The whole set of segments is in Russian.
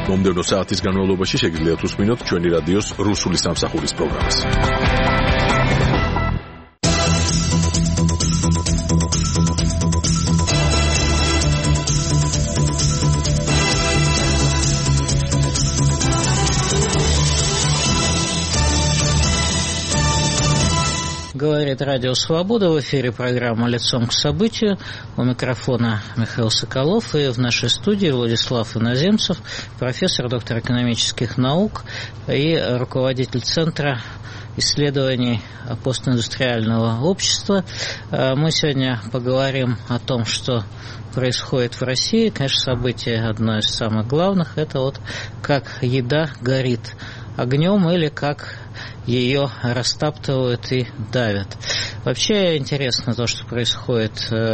მომდევნო საათის განმავლობაში შეგიძლიათ უსმინოთ ჩვენი რადიოს რუსული სამსახურის პროგრამას. Говорит Радио Свобода, в эфире программа «Лицом к событию». У микрофона Михаил Соколов и в нашей студии Владислав Иноземцев, профессор, доктор экономических наук и руководитель Центра исследований постиндустриального общества. Мы сегодня поговорим о том, что происходит в России. Конечно, событие одно из самых главных. Это вот как еда горит огнем или как ее растаптывают и давят. Вообще интересно то, что происходит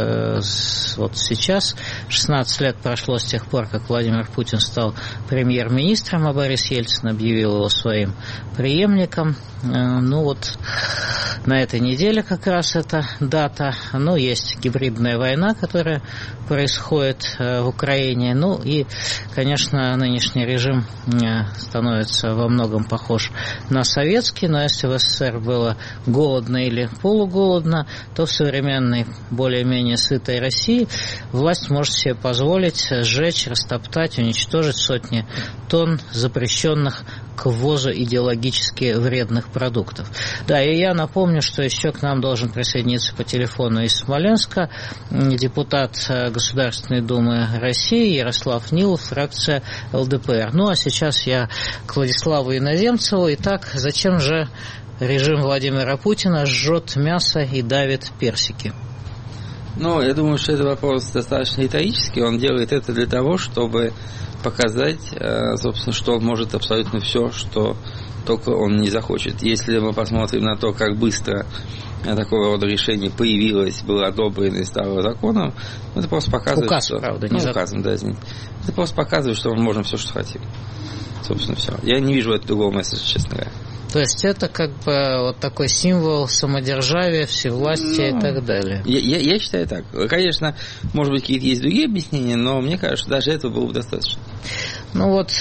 вот сейчас. 16 лет прошло с тех пор, как Владимир Путин стал премьер-министром, а Борис Ельцин объявил его своим преемником. Ну вот на этой неделе как раз эта дата. Ну, есть гибридная война, которая происходит в Украине. Ну и, конечно, нынешний режим становится во многом похож на советский, но если в СССР было голодно или полуголодно, то в современной, более-менее сытой России власть может себе позволить сжечь, растоптать, уничтожить сотни тонн запрещенных к ввозу идеологически вредных продуктов. Да, и я напомню, что еще к нам должен присоединиться по телефону из Смоленска депутат Государственной Думы России Ярослав Нилов, фракция ЛДПР. Ну, а сейчас я к Владиславу Иноземцеву. Итак, зачем же режим Владимира Путина жжет мясо и давит персики? Ну, я думаю, что это вопрос достаточно риторический. Он делает это для того, чтобы показать, собственно, что он может абсолютно все, что только он не захочет. Если мы посмотрим на то, как быстро такого рода решение появилось, было одобрено и стало законом, это просто показывает... Указ, что... правда, не закон. Указом, да, извините. Это просто показывает, что мы можем все, что хотим. Собственно, все. Я не вижу этого другого месседжа, честно говоря. То есть это как бы вот такой символ самодержавия, всевластия и так далее. Я считаю так. Конечно, может быть, какие-то есть другие объяснения, но мне кажется, что даже этого было бы достаточно. Ну вот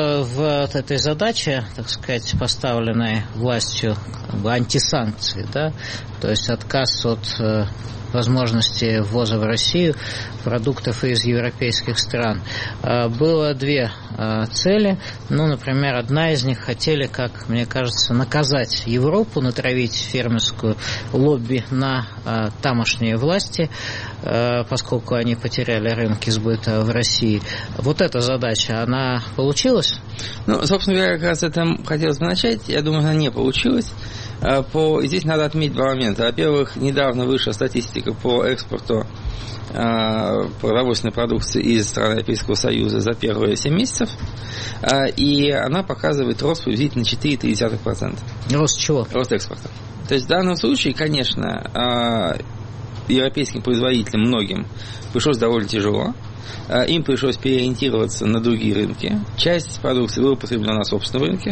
в этой задаче, так сказать, поставленной властью как бы антисанкции, да, то есть отказ от возможности ввоза в Россию продуктов из европейских стран. Было две цели. Ну, например, одна из них хотели, как мне кажется, наказать Европу, натравить фермерскую лобби на тамошние власти, поскольку они потеряли рынки сбыта в России. Вот эта задача, она получилась? Ну, собственно говоря, как раз это хотелось бы начать. Я думаю, она не получилась. Здесь надо отметить два момента. Во-первых, недавно вышла статистика по экспорту продовольственной продукции из стран Европейского Союза за первые 7 месяцев, и она показывает рост приблизительно 4,3%. Рост чего? Рост экспорта. То есть в данном случае, конечно, европейским производителям многим пришлось довольно тяжело. Им пришлось переориентироваться на другие рынки. Часть продукции была употреблена на собственном рынке.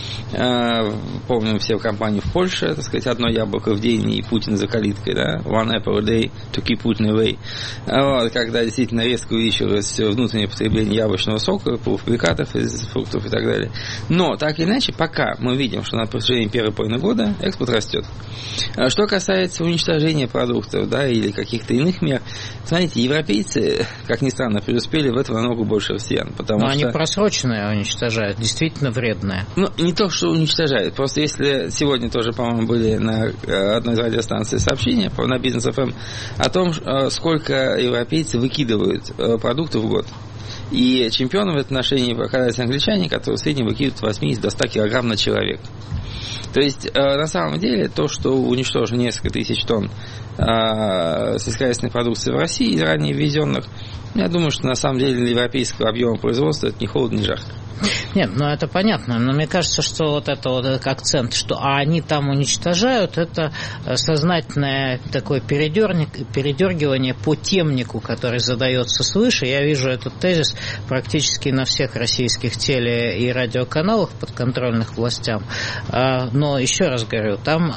Помним все компании в Польше, так сказать, одно яблоко в день и Путин за калиткой, да, one apple a day to keep Putin away. Вот, когда действительно резко увеличилось внутреннее потребление яблочного сока, полуфабрикатов из фруктов и так далее. Но, так или иначе, пока мы видим, что на протяжении первой половины года экспорт растет. Что касается уничтожения продуктов, да, или каких-то иных мер, смотрите, европейцы, как ни странно, преуспели в этом намного больше россиян. Но они просроченные уничтожают, действительно вредные. Ну, не то, что уничтожают. Просто если сегодня тоже, по-моему, были на одной из радиостанций сообщения на Бизнес ФМ о том, сколько европейцы выкидывают продуктов в год. И чемпионом в этом отношении оказались англичане, которые в среднем выкидывают от 80 до 100 килограмм на человека. То есть, на самом деле, то, что уничтожено несколько тысяч тонн сельскохозяйственной продукции в России, из ранее ввезенных, я думаю, что на самом деле для европейского объема производства это ни холодно, ни жарко. Нет, ну это понятно, но мне кажется, что вот это вот акцент, что они там уничтожают, это сознательное такое передергивание по темнику, который задается свыше. Я вижу этот тезис практически на всех российских теле- и радиоканалах подконтрольных властям. Но еще раз говорю, там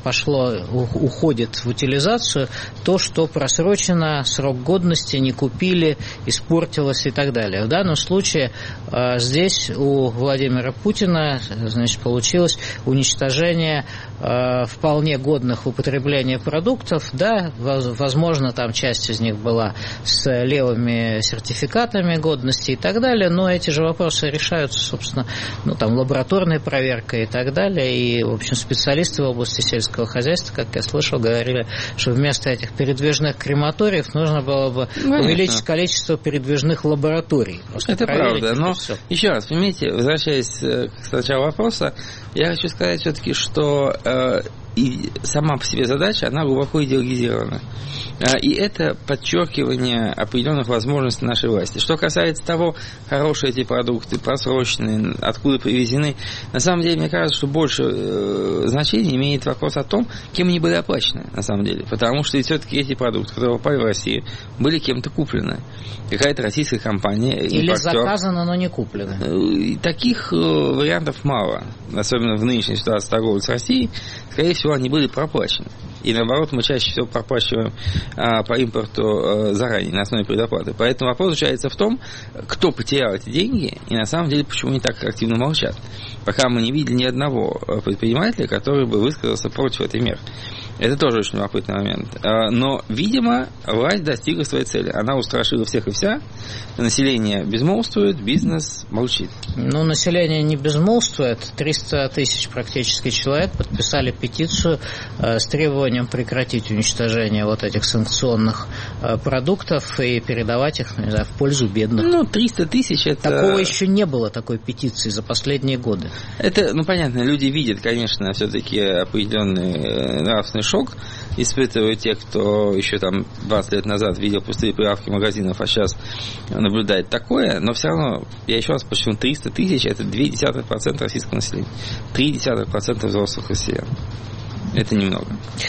уходит в утилизацию то, что просрочено, срок годности не купили, испортилось и так далее. В данном случае здесь здесь у Владимира Путина, значит, получилось уничтожение вполне годных в употребление продуктов. Да, возможно, там часть из них была с левыми сертификатами годности и так далее, но эти же вопросы решаются, собственно, там лабораторной проверкой и так далее. И, в общем, специалисты в области сельского хозяйства, как я слышал, говорили, что вместо этих передвижных крематориев нужно было бы увеличить количество передвижных лабораторий. Это правда, но еще раз, понимаете, возвращаясь к началу вопроса, я хочу сказать все-таки, что и сама по себе задача, она глубоко идеологизирована. И это подчеркивание определенных возможностей нашей власти. Что касается того, хорошие эти продукты, просроченные, откуда привезены, на самом деле, мне кажется, что больше значения имеет вопрос о том, кем они были оплачены, на самом деле. Потому что все-таки эти продукты, которые попали в Россию, были кем-то куплены. Какая-то российская компания, или заказано, но не куплено. Таких вариантов мало. Особенно в нынешней ситуации торговли с Россией, скорее всего, они были проплачены. И наоборот, мы чаще всего проплачиваем по импорту заранее, на основе предоплаты. Поэтому вопрос заключается в том, кто потерял эти деньги, и на самом деле, почему они так активно молчат. Пока мы не видели ни одного предпринимателя, который бы высказался против этой меры. Это тоже очень любопытный момент. Но, видимо, власть достигла своей цели. Она устрашила всех и вся. Население безмолвствует, бизнес молчит. Население не безмолвствует. 300 тысяч практически человек подписали петицию с требованием прекратить уничтожение вот этих санкционных продуктов и передавать их, не знаю, в пользу бедных. 300 тысяч это... Такого еще не было, такой петиции за последние годы. Это, понятно, люди видят, конечно, все-таки определенный нравственный шок, испытывают те, кто еще 20 лет назад видел пустые прилавки магазинов, а сейчас наблюдает такое, но все равно, я еще раз подчеркну, 300 тысяч – это 0,2% российского населения, 0,3% взрослых россиян. Это немного.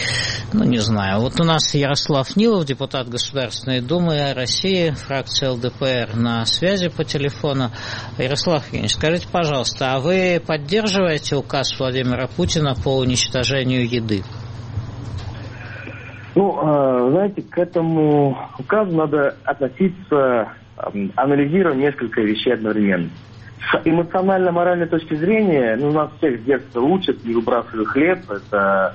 Не знаю. Вот у нас Ярослав Нилов, депутат Государственной Думы России, фракция ЛДПР, на связи по телефону. Ярослав Евгеньевич, скажите, пожалуйста, а вы поддерживаете указ Владимира Путина по уничтожению еды? Знаете, к этому указу надо относиться, анализируя несколько вещей одновременно. С эмоционально-моральной точки зрения, нас всех с детства учат, не выбрасывай хлеб, это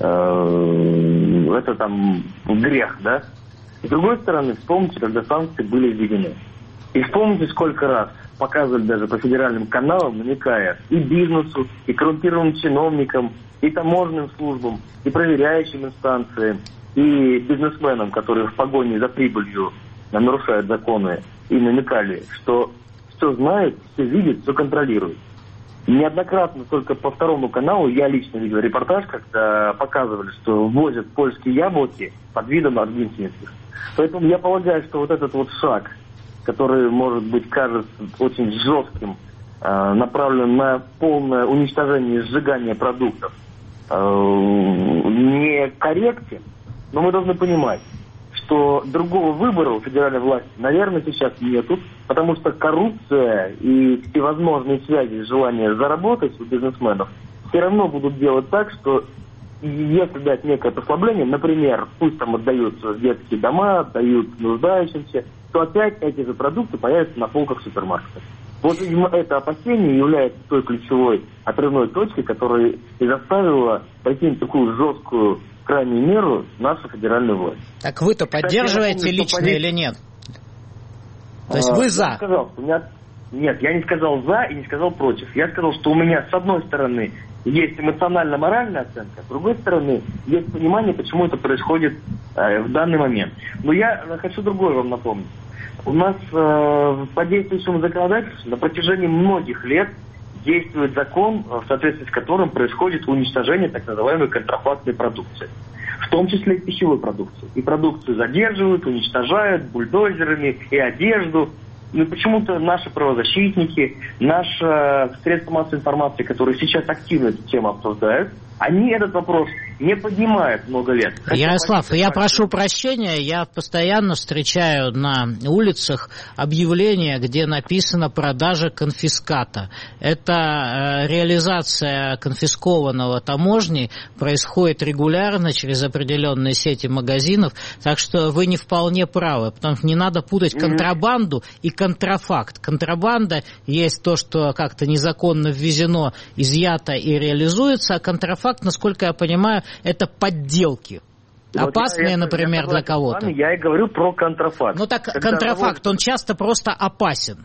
грех, да? С другой стороны, вспомните, когда санкции были введены. И вспомните, сколько раз показывали даже по федеральным каналам, намекая и бизнесу, и коррумпированным чиновникам, и таможенным службам, и проверяющим инстанциям, и бизнесменам, которые в погоне за прибылью нарушают законы, и намекали, что все знают, все видят, все контролируют. Неоднократно только по второму каналу я лично видел репортаж, когда показывали, что ввозят польские яблоки под видом аргентинских. Поэтому я полагаю, что вот этот вот шаг, который, может быть, кажется очень жестким, направлен на полное уничтожение и сжигание продуктов, некорректен, но мы должны понимать, что другого выбора у федеральной власти, наверное, сейчас нету, потому что коррупция и всевозможные связи, желание заработать у бизнесменов все равно будут делать так, что если дать некое послабление, например, пусть там отдаются в детские дома, отдают нуждающимся, то опять эти же продукты появятся на полках супермаркетов. Вот, видимо, это опасение является той ключевой отрывной точкой, которая и заставила пойти на такую жесткую крайнюю меру нашу федеральную власть. Так вы-то поддерживаете лично или нет? То есть вы за? Нет, я не сказал за и не сказал против. Я сказал, что у меня с одной стороны есть эмоционально-моральная оценка, с другой стороны есть понимание, почему это происходит в данный момент. Но я хочу другое вам напомнить. У нас по действующему законодательству на протяжении многих лет действует закон, в соответствии с которым происходит уничтожение так называемой контрафактной продукции. В том числе и пищевой продукции. И продукцию задерживают, уничтожают бульдозерами, и одежду. Но почему-то наши правозащитники, наши средства массовой информации, которые сейчас активно эту тему обсуждают, Они этот вопрос не поднимают много лет. Ярослав, я прошу прощения, я постоянно встречаю на улицах объявления, где написано «продажа конфиската». Это реализация конфискованного таможней происходит регулярно через определенные сети магазинов, так что вы не вполне правы, потому что не надо путать контрабанду и контрафакт. Контрабанда есть то, что как-то незаконно ввезено, изъято и реализуется, а контрафакт, насколько я понимаю, это подделки. Опасные, например, для кого-то. Я и говорю про контрафакт. Ну так контрафакт, он часто просто опасен.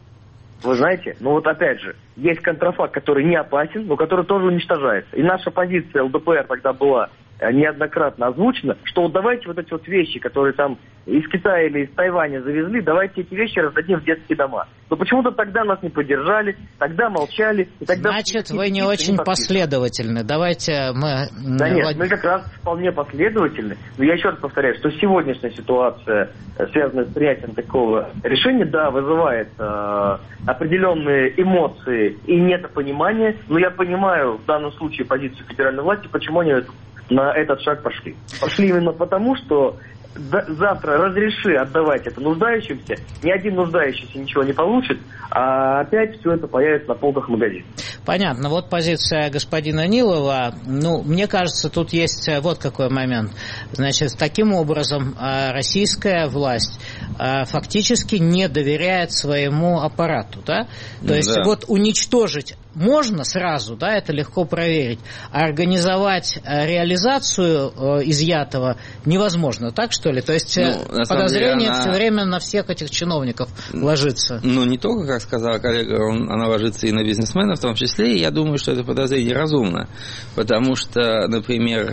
Вы знаете, опять же, есть контрафакт, который не опасен, но который тоже уничтожается. И наша позиция ЛДПР тогда была неоднократно озвучено, что давайте эти вещи, которые там из Китая или из Тайваня завезли, давайте эти вещи раздадим в детские дома. Но почему-то тогда нас не поддержали, тогда молчали. И тогда значит, вы не очень последовательны. Давайте мы... Да нет, мы как раз вполне последовательны. Но я еще раз повторяю, что сегодняшняя ситуация, связанная с принятием такого решения, да, вызывает определенные эмоции и недопонимание. Но я понимаю в данном случае позицию федеральной власти, почему они на этот шаг пошли. Пошли именно потому, что завтра разреши отдавать это нуждающимся, ни один нуждающийся ничего не получит, а опять все это появится на полках магазинов. Понятно. Вот позиция господина Нилова. Мне кажется, тут есть вот какой момент. Значит, таким образом российская власть фактически не доверяет своему аппарату, да? То есть уничтожить можно сразу, да, это легко проверить, а организовать реализацию изъятого невозможно, так что ли? То есть подозрение все время на всех этих чиновников ложится. Не только, как сказала коллега, она ложится и на бизнесменов в том числе, и я думаю, что это подозрение разумно, потому что, например,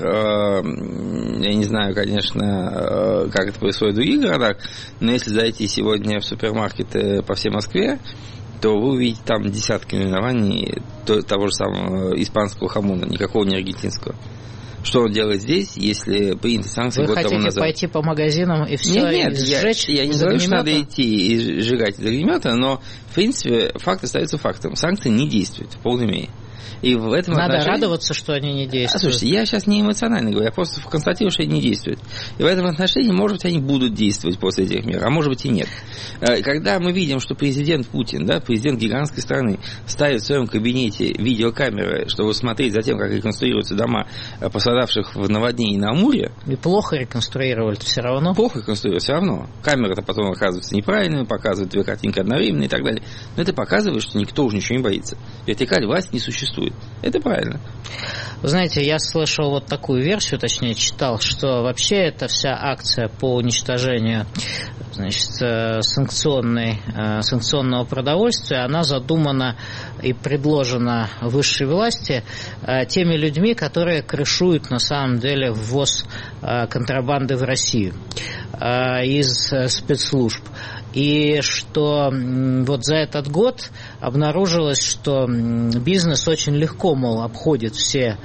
я не знаю, конечно, как это происходит в других городах, но если зайти сегодня в супермаркеты по всей Москве, то вы увидите там десятки наименований того же самого испанского хамона, никакого не аргентинского. Что он делает здесь, если приняты санкции год тому назад? Вы хотите пойти по магазинам и все сжечь? Я не говорю, что надо идти и сжигать из огнемета, но, в принципе, факт остается фактом. Санкции не действуют в полной мере. И в этом надо радоваться, что они не действуют. Слушайте, я сейчас не эмоционально говорю, я просто констатирую, что они не действуют. И в этом отношении, может быть, они будут действовать после этих мер, а может быть и нет. Когда мы видим, что президент Путин, да, президент гигантской страны, ставит в своем кабинете видеокамеры, чтобы смотреть за тем, как реконструируются дома пострадавших в наводнении на Амуре. И плохо реконструировали все равно. Плохо реконструировали все равно. Камера-то потом оказывается неправильной, показывает две картинки одновременно и так далее. Но это показывает, что никто уже ничего не боится. Вертикаль власти не существует. Это правильно. Вы знаете, я слышал вот такую версию, точнее читал, что вообще эта вся акция по уничтожению, значит, санкционного продовольствия, она задумана и предложена высшей власти теми людьми, которые крышуют на самом деле ввоз контрабанды в Россию из спецслужб. И что вот за этот год обнаружилось, что бизнес очень легко, мол, обходит все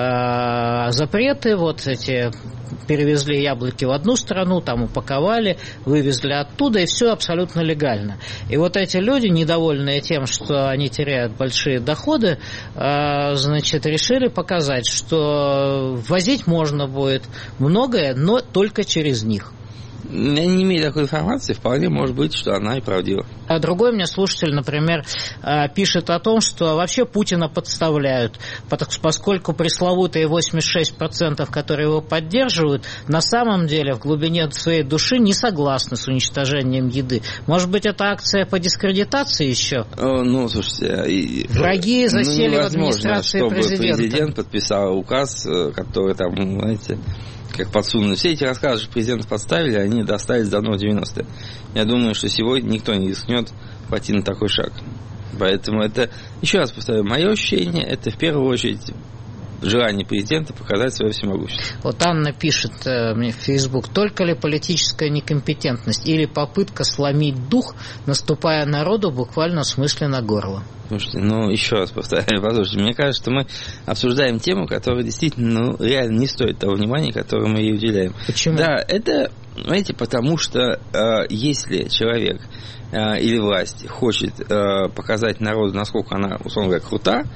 запреты. Вот эти перевезли яблоки в одну страну, там упаковали, вывезли оттуда, и все абсолютно легально. И вот эти люди, недовольные тем, что они теряют большие доходы, значит, решили показать, что возить можно будет многое, но только через них. Я не имею такой информации, вполне может быть, что она и правдива. А другой мне слушатель, например, пишет о том, что вообще Путина подставляют, поскольку пресловутые 86%, которые его поддерживают, на самом деле в глубине своей души не согласны с уничтожением еды. Может быть, это акция по дискредитации еще? Слушайте... Враги засели в администрации президента. Чтобы президент подписал указ, который там, знаете... как подсунули. Все эти рассказы, что президента подставили, они достались давно в 90-е. Я думаю, что сегодня никто не рискнет пойти на такой шаг. Поэтому это, еще раз повторяю, мое ощущение, это в первую очередь желание президента показать свое всемогущество. Вот Анна пишет мне в Facebook: только ли политическая некомпетентность или попытка сломить дух, наступая народу буквально в смысле на горло? Слушайте, еще раз повторяю, послушайте, мне кажется, что мы обсуждаем тему, которая действительно, реально не стоит того внимания, которое мы ей уделяем. Почему? Да, это, знаете, потому что если человек или власть хочет показать народу, насколько она, условно говоря, крута,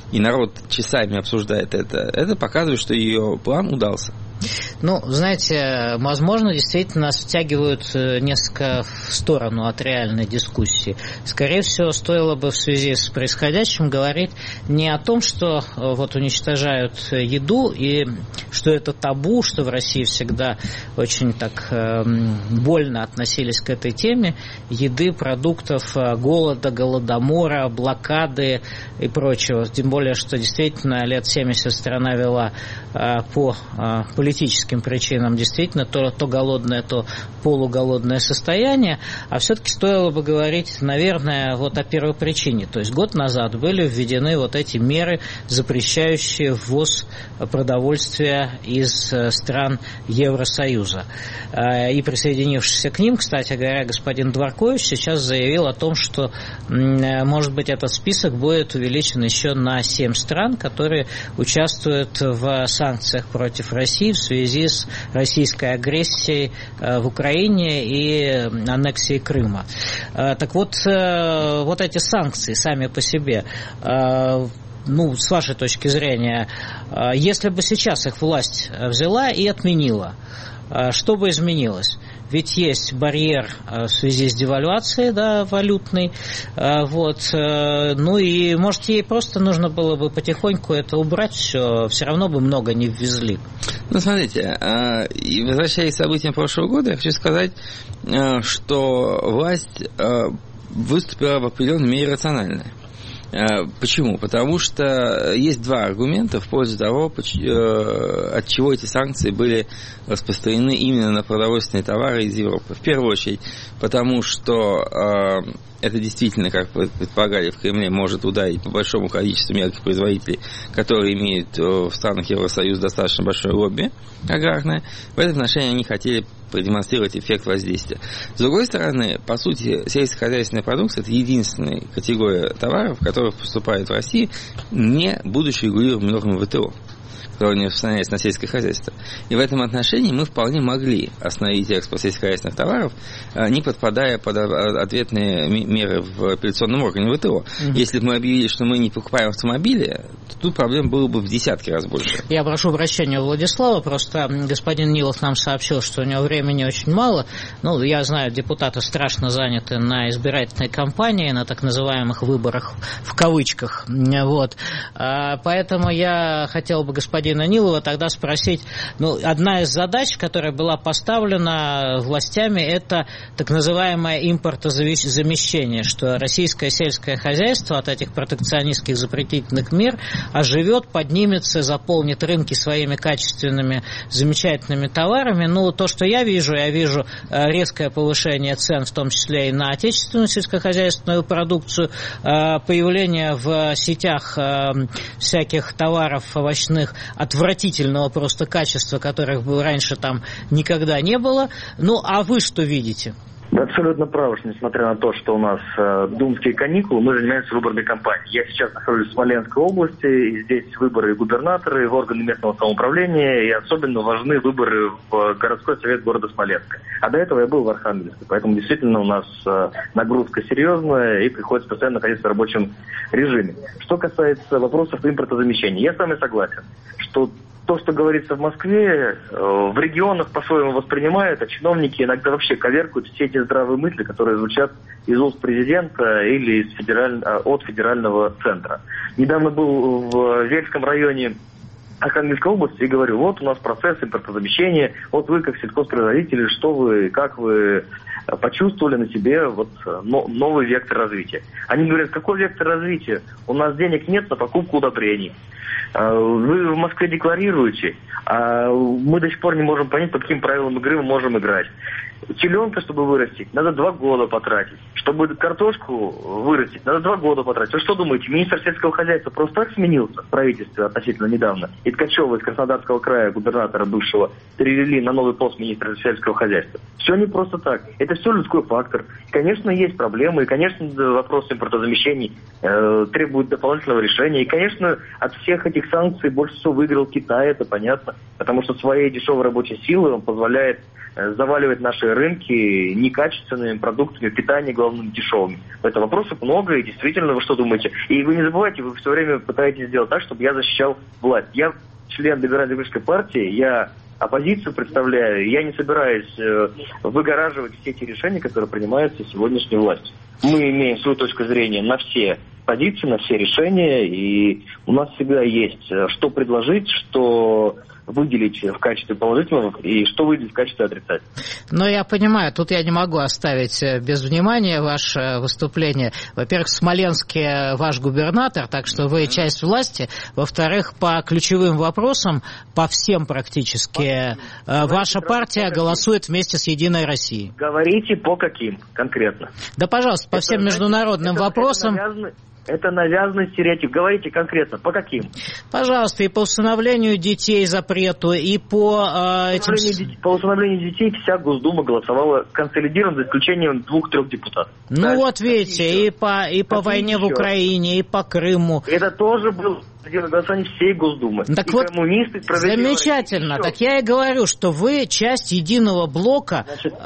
и народ часами обсуждает это показывает, что ее план удался. Ну, знаете, возможно, действительно нас втягивают несколько в сторону от реальной дискуссии. Скорее всего, стоило бы в связи с происходящим говорить не о том, что вот уничтожают еду и что это табу, что в России всегда очень так больно относились к этой теме еды, продуктов, голода, голодомора, блокады и прочего. Тем более, что действительно лет 70 страна вела по политическим причинам действительно то голодное, то полуголодное состояние, а все-таки стоило бы говорить, наверное, вот о первопричине. То есть год назад были введены вот эти меры, запрещающие ввоз продовольствия из стран Евросоюза. И присоединившийся к ним, кстати говоря, господин Дворкович сейчас заявил о том, что, может быть, этот список будет увеличен еще на 7 стран, которые участвуют в санкциях против России в связи с российской агрессией в Украине и аннексией Крыма. Так вот, вот эти санкции сами по себе, ну, с вашей точки зрения, если бы сейчас их власть взяла и отменила, что бы изменилось? Ведь есть барьер в связи с девальвацией, да, валютной, вот, ну и, может, ей просто нужно было бы потихоньку это убрать, все равно бы много не ввезли. Ну, смотрите, и возвращаясь к событиям прошлого года, я хочу сказать, что власть выступила в определенной мере рационально. Почему? Потому что есть два аргумента в пользу того, от чего эти санкции были распространены именно на продовольственные товары из Европы. В первую очередь, потому что это действительно, как предполагали в Кремле, может ударить по большому количеству мелких производителей, которые имеют в странах Евросоюза достаточно большое лобби аграрное. В этом отношении они хотели продемонстрировать эффект воздействия. С другой стороны, по сути, сельскохозяйственная продукция – это единственная категория товаров, которая поступает в Россию, не будучи регулируемым нормами ВТО, которая не распространяется на сельское хозяйство. И в этом отношении мы вполне могли остановить экспорт сельскохозяйственных товаров, не подпадая под ответные меры в апелляционном органе ВТО. Если бы мы объявили, что мы не покупаем автомобили, то тут проблем было бы в десятки раз больше. Я прошу прощения у Владислава, просто господин Нилов нам сообщил, что у него времени очень мало. Ну, я знаю, депутаты страшно заняты на избирательной кампании, на так называемых выборах в кавычках. Вот. Поэтому я хотел бы господина Нилова тогда спросить, ну, одна из задач, которая была поставлена властями, это так называемое импортозамещение, что российское сельское хозяйство от этих протекционистских запретительных мер оживет, поднимется, заполнит рынки своими качественными, замечательными товарами. Ну, то, что я вижу резкое повышение цен, в том числе и на отечественную сельскохозяйственную продукцию, появление в сетях всяких товаров овощных отвратительного просто качества, которых бы раньше там никогда не было. Ну, а вы что видите? Вы абсолютно правы, что несмотря на то, что у нас думские каникулы, мы занимаемся выборной кампанией. Я сейчас нахожусь в Смоленской области, и здесь выборы губернаторы, в органы местного самоуправления, и особенно важны выборы в городской совет города Смоленска. А до этого я был в Архангельске, поэтому действительно у нас нагрузка серьезная, и приходится постоянно находиться в рабочем режиме. Что касается вопросов импортозамещения, я с вами согласен, что то, что говорится в Москве, в регионах по-своему воспринимают, а чиновники иногда вообще коверкают все эти здравые мысли, которые звучат из уст президента или от федерального центра. Недавно был в Вельском районе Архангельской области и говорю, вот у нас процесс импортозамещения, вот вы как сельхозпроизводители, что вы, как вы почувствовали на себе вот новый вектор развития. Они говорят, какой вектор развития? У нас денег нет на покупку удобрений. Вы в Москве декларируете, а мы до сих пор не можем понять, по каким правилам игры мы можем играть. Теленка, чтобы вырастить, надо 2 года потратить. Чтобы картошку вырастить, надо 2 года потратить. Вы что думаете, министр сельского хозяйства просто так сменился в правительстве относительно недавно? И Ткачева из Краснодарского края, губернатора бывшего, перевели на новый пост министра сельского хозяйства. Все не просто так. Это все людской фактор. Конечно, есть проблемы, и, конечно, вопрос импортозамещений требует дополнительного решения. И, конечно, от всех этих санкций больше всего выиграл Китай, это понятно. Потому что своей дешевой рабочей силой он позволяет заваливать наши рынки некачественными продуктами питания, главным дешевыми. Это вопросов много, и действительно, вы что думаете? И вы не забывайте, вы все время пытаетесь сделать так, чтобы я защищал власть. Я член Либерально-демократической партии, я оппозицию представляю, я не собираюсь выгораживать все те решения, которые принимаются сегодняшней властью. Мы имеем свою точку зрения на все позиции, на все решения, и у нас всегда есть что предложить, что выделить в качестве положительного и что выделить в качестве отрицательного. Но я понимаю, тут я не могу оставить без внимания ваше выступление. Во-первых, в Смоленске ваш губернатор, так что вы часть власти. Во-вторых, по ключевым вопросам, по всем практически, ваша партия голосует вместе с «Единой Россией». Говорите, по каким конкретно? Да, пожалуйста, по всем международным вопросам. Это навязанный стереотип. Говорите конкретно, по каким? Пожалуйста, и по усыновлению детей запрету, и по По усыновлению детей вся Госдума голосовала консолидированно, за исключением 2-3 депутатов. Ну да, вот видите, и по войне в Украине, и по Крыму. Это тоже было голосование всей Госдумы. Так и вот, коммунисты, замечательно. Так я и говорю, что вы часть единого блока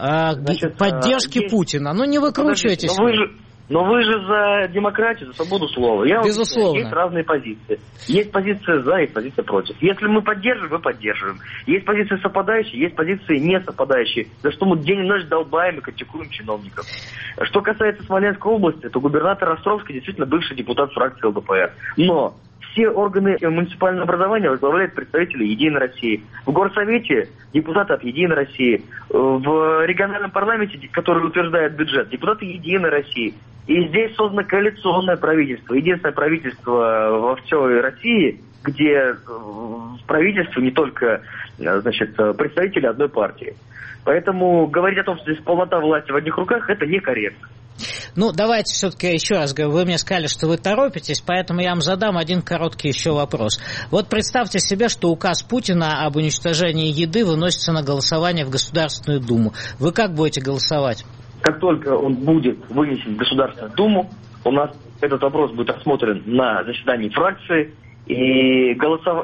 поддержки Путина. Ну не выкручивайтесь. Но вы же за демократию, за свободу слова. Безусловно. Есть разные позиции. Есть позиция за, есть позиция против. Если мы поддерживаем, мы поддерживаем. Есть позиции совпадающие, есть позиции не совпадающие. За что мы день и ночь долбаем и критикуем чиновников. Что касается Смоленской области, то губернатор Островский действительно бывший депутат фракции ЛДПР. Но все органы муниципального образования возглавляют представители «Единой России». В горсовете депутаты от «Единой России». В региональном парламенте, который утверждает бюджет, депутаты «Единой России». И здесь создано коалиционное правительство. Единственное правительство во всей России, где в правительстве не только представители одной партии. Поэтому говорить о том, что здесь полнота власти в одних руках, это некорректно. Ну, давайте все-таки еще раз говорю. Вы мне сказали, что вы торопитесь, поэтому я вам задам один короткий еще вопрос. Вот представьте себе, что указ Путина об уничтожении еды выносится на голосование в Государственную Думу. Вы как будете голосовать? Как только он будет вынесен в Государственную Думу, у нас этот вопрос будет рассмотрен на заседании фракции, и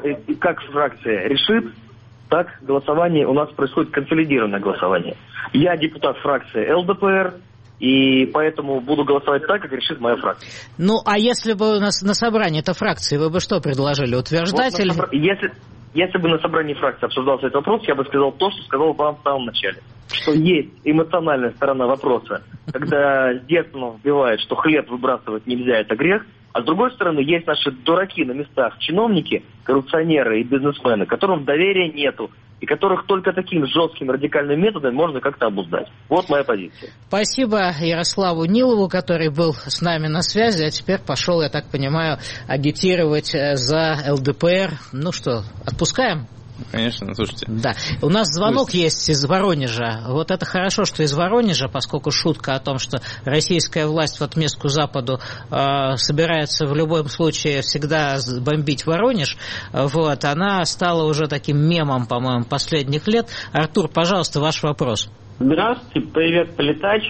как фракция решит, так голосование у нас происходит консолидированное голосование. Я депутат фракции ЛДПР, и поэтому буду голосовать так, как решит моя фракция. Ну, а если бы на собрании этой фракции, вы бы что предложили? Утверждать или... Если бы на собрании фракции обсуждался этот вопрос, я бы сказал то, что сказал вам в самом начале. Что есть эмоциональная сторона вопроса, когда с детства вбивают, что хлеб выбрасывать нельзя, это грех. А с другой стороны, есть наши дураки на местах, чиновники, коррупционеры и бизнесмены, которым доверия нету, и которых только таким жестким радикальным методом можно как-то обуздать. Вот моя позиция. Спасибо Ярославу Нилову, который был с нами на связи, а теперь пошел, я так понимаю, агитировать за ЛДПР. Ну что, отпускаем? Конечно, слушайте. Да. У нас звонок есть из Воронежа. Вот это хорошо, что из Воронежа, поскольку шутка о том, что российская власть в отместку Западу собирается в любом случае всегда бомбить Воронеж, вот, она стала уже таким мемом, по-моему, последних лет. Артур, пожалуйста, ваш вопрос. Здравствуйте, привет, Полетач.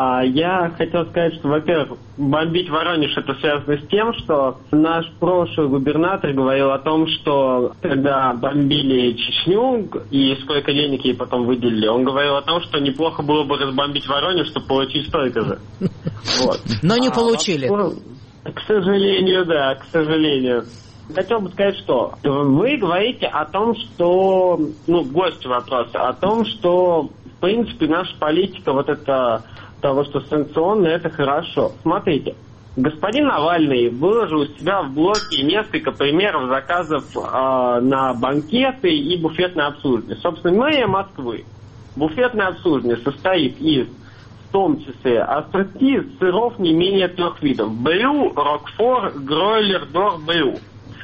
Я хотел сказать, что, во-первых, бомбить Воронеж это связано с тем, что наш прошлый губернатор говорил о том, что когда бомбили Чечню и сколько денег ей потом выделили, он говорил о том, что неплохо было бы разбомбить Воронеж, чтобы получить столько же. Вот. Но не получили. К сожалению, да, к сожалению. Хотел бы сказать, что вы говорите о том, что, гость вопроса, о том, что в принципе наша политика вот это того, что санкционная, это хорошо. Смотрите, господин Навальный выложил у себя в блоге несколько примеров заказов на банкеты и буфетное обслуживание. Собственно, мэрия Москвы. Буфетное обслуживание состоит из, в том числе, ассорти сыров не менее 3 видов. Брю, Рокфор, Гройлер, Дор, Брю.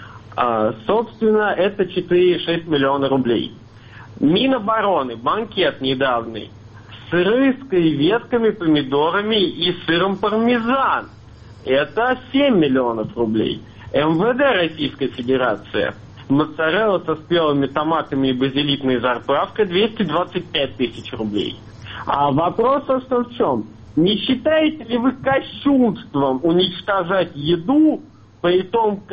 Собственно, это 4,6 миллиона рублей. Минобороны, банкет недавний, сыры с креветками, помидорами и сыром пармезан. Это 7 миллионов рублей. МВД Российской Федерации, моцарелла со спелыми томатами и базилитной заправкой 225 тысяч рублей. А вопрос в чем? Не считаете ли вы кощунством уничтожать еду, при том, как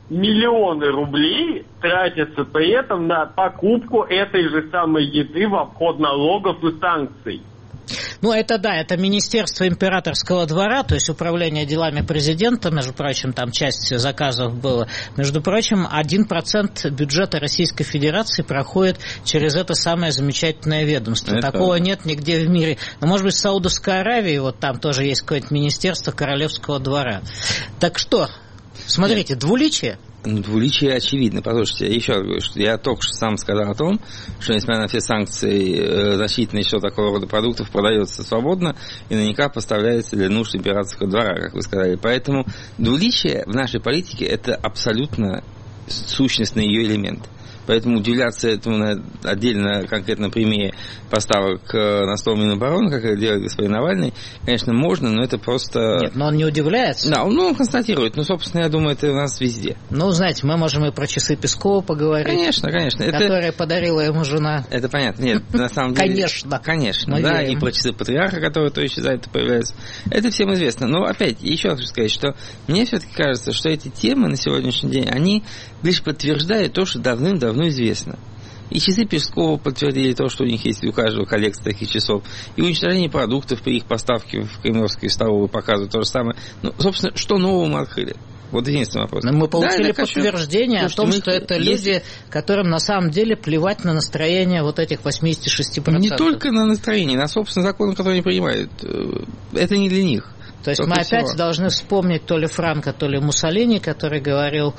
миллионы рублей тратятся при этом на покупку этой же самой еды в обход налогов и санкций. Ну, это да, это Министерство императорского двора, то есть Управление делами президента, между прочим, там часть заказов было. Между прочим, 1% бюджета Российской Федерации проходит через это самое замечательное ведомство. Это... Такого нет нигде в мире. Но, может быть, в Саудовской Аравии, вот там тоже есть какое-то Министерство Королевского двора. Так что, смотрите, двуличие? Двуличие очевидно. Послушайте, еще раз говорю, что я только что сам сказал о том, что, несмотря на все санкции, значительное число такого рода продуктов продается свободно и наверняка поставляется для нужд императорского двора, как вы сказали. Поэтому двуличие в нашей политике – это абсолютно сущностный ее элемент. Поэтому удивляться этому на отдельно конкретно примере поставок на стол Минобороны, как это делает господин Навальный, конечно, можно, но это просто... Нет, но он не удивляется. Да, он констатирует. Ну, собственно, я думаю, это у нас везде. Ну, знаете, мы можем и про часы Пескова поговорить. Конечно, конечно. Которые подарила ему жена. Это понятно. Нет, на самом деле... Конечно. Конечно, да. И про часы патриарха, которые то исчезают, то появляются. Это всем известно. Но, опять, еще раз хочу сказать, что мне все-таки кажется, что эти темы на сегодняшний день, они лишь подтверждают то, что давным-давно известно. И часы Пескова подтвердили то, что у них есть у каждого коллекция таких часов. И уничтожение продуктов при их поставке в кремлевские столовые показывают то же самое. Ну, собственно, что нового мы открыли? Вот единственный вопрос. Но мы получили подтверждение о том, что это люди, которым на самом деле плевать на настроение вот этих 86%. Не только на настроение, на собственный закон, который они принимают. Это не для них. То есть мы опять должны вспомнить то ли Франко, то ли Муссолини, который говорил,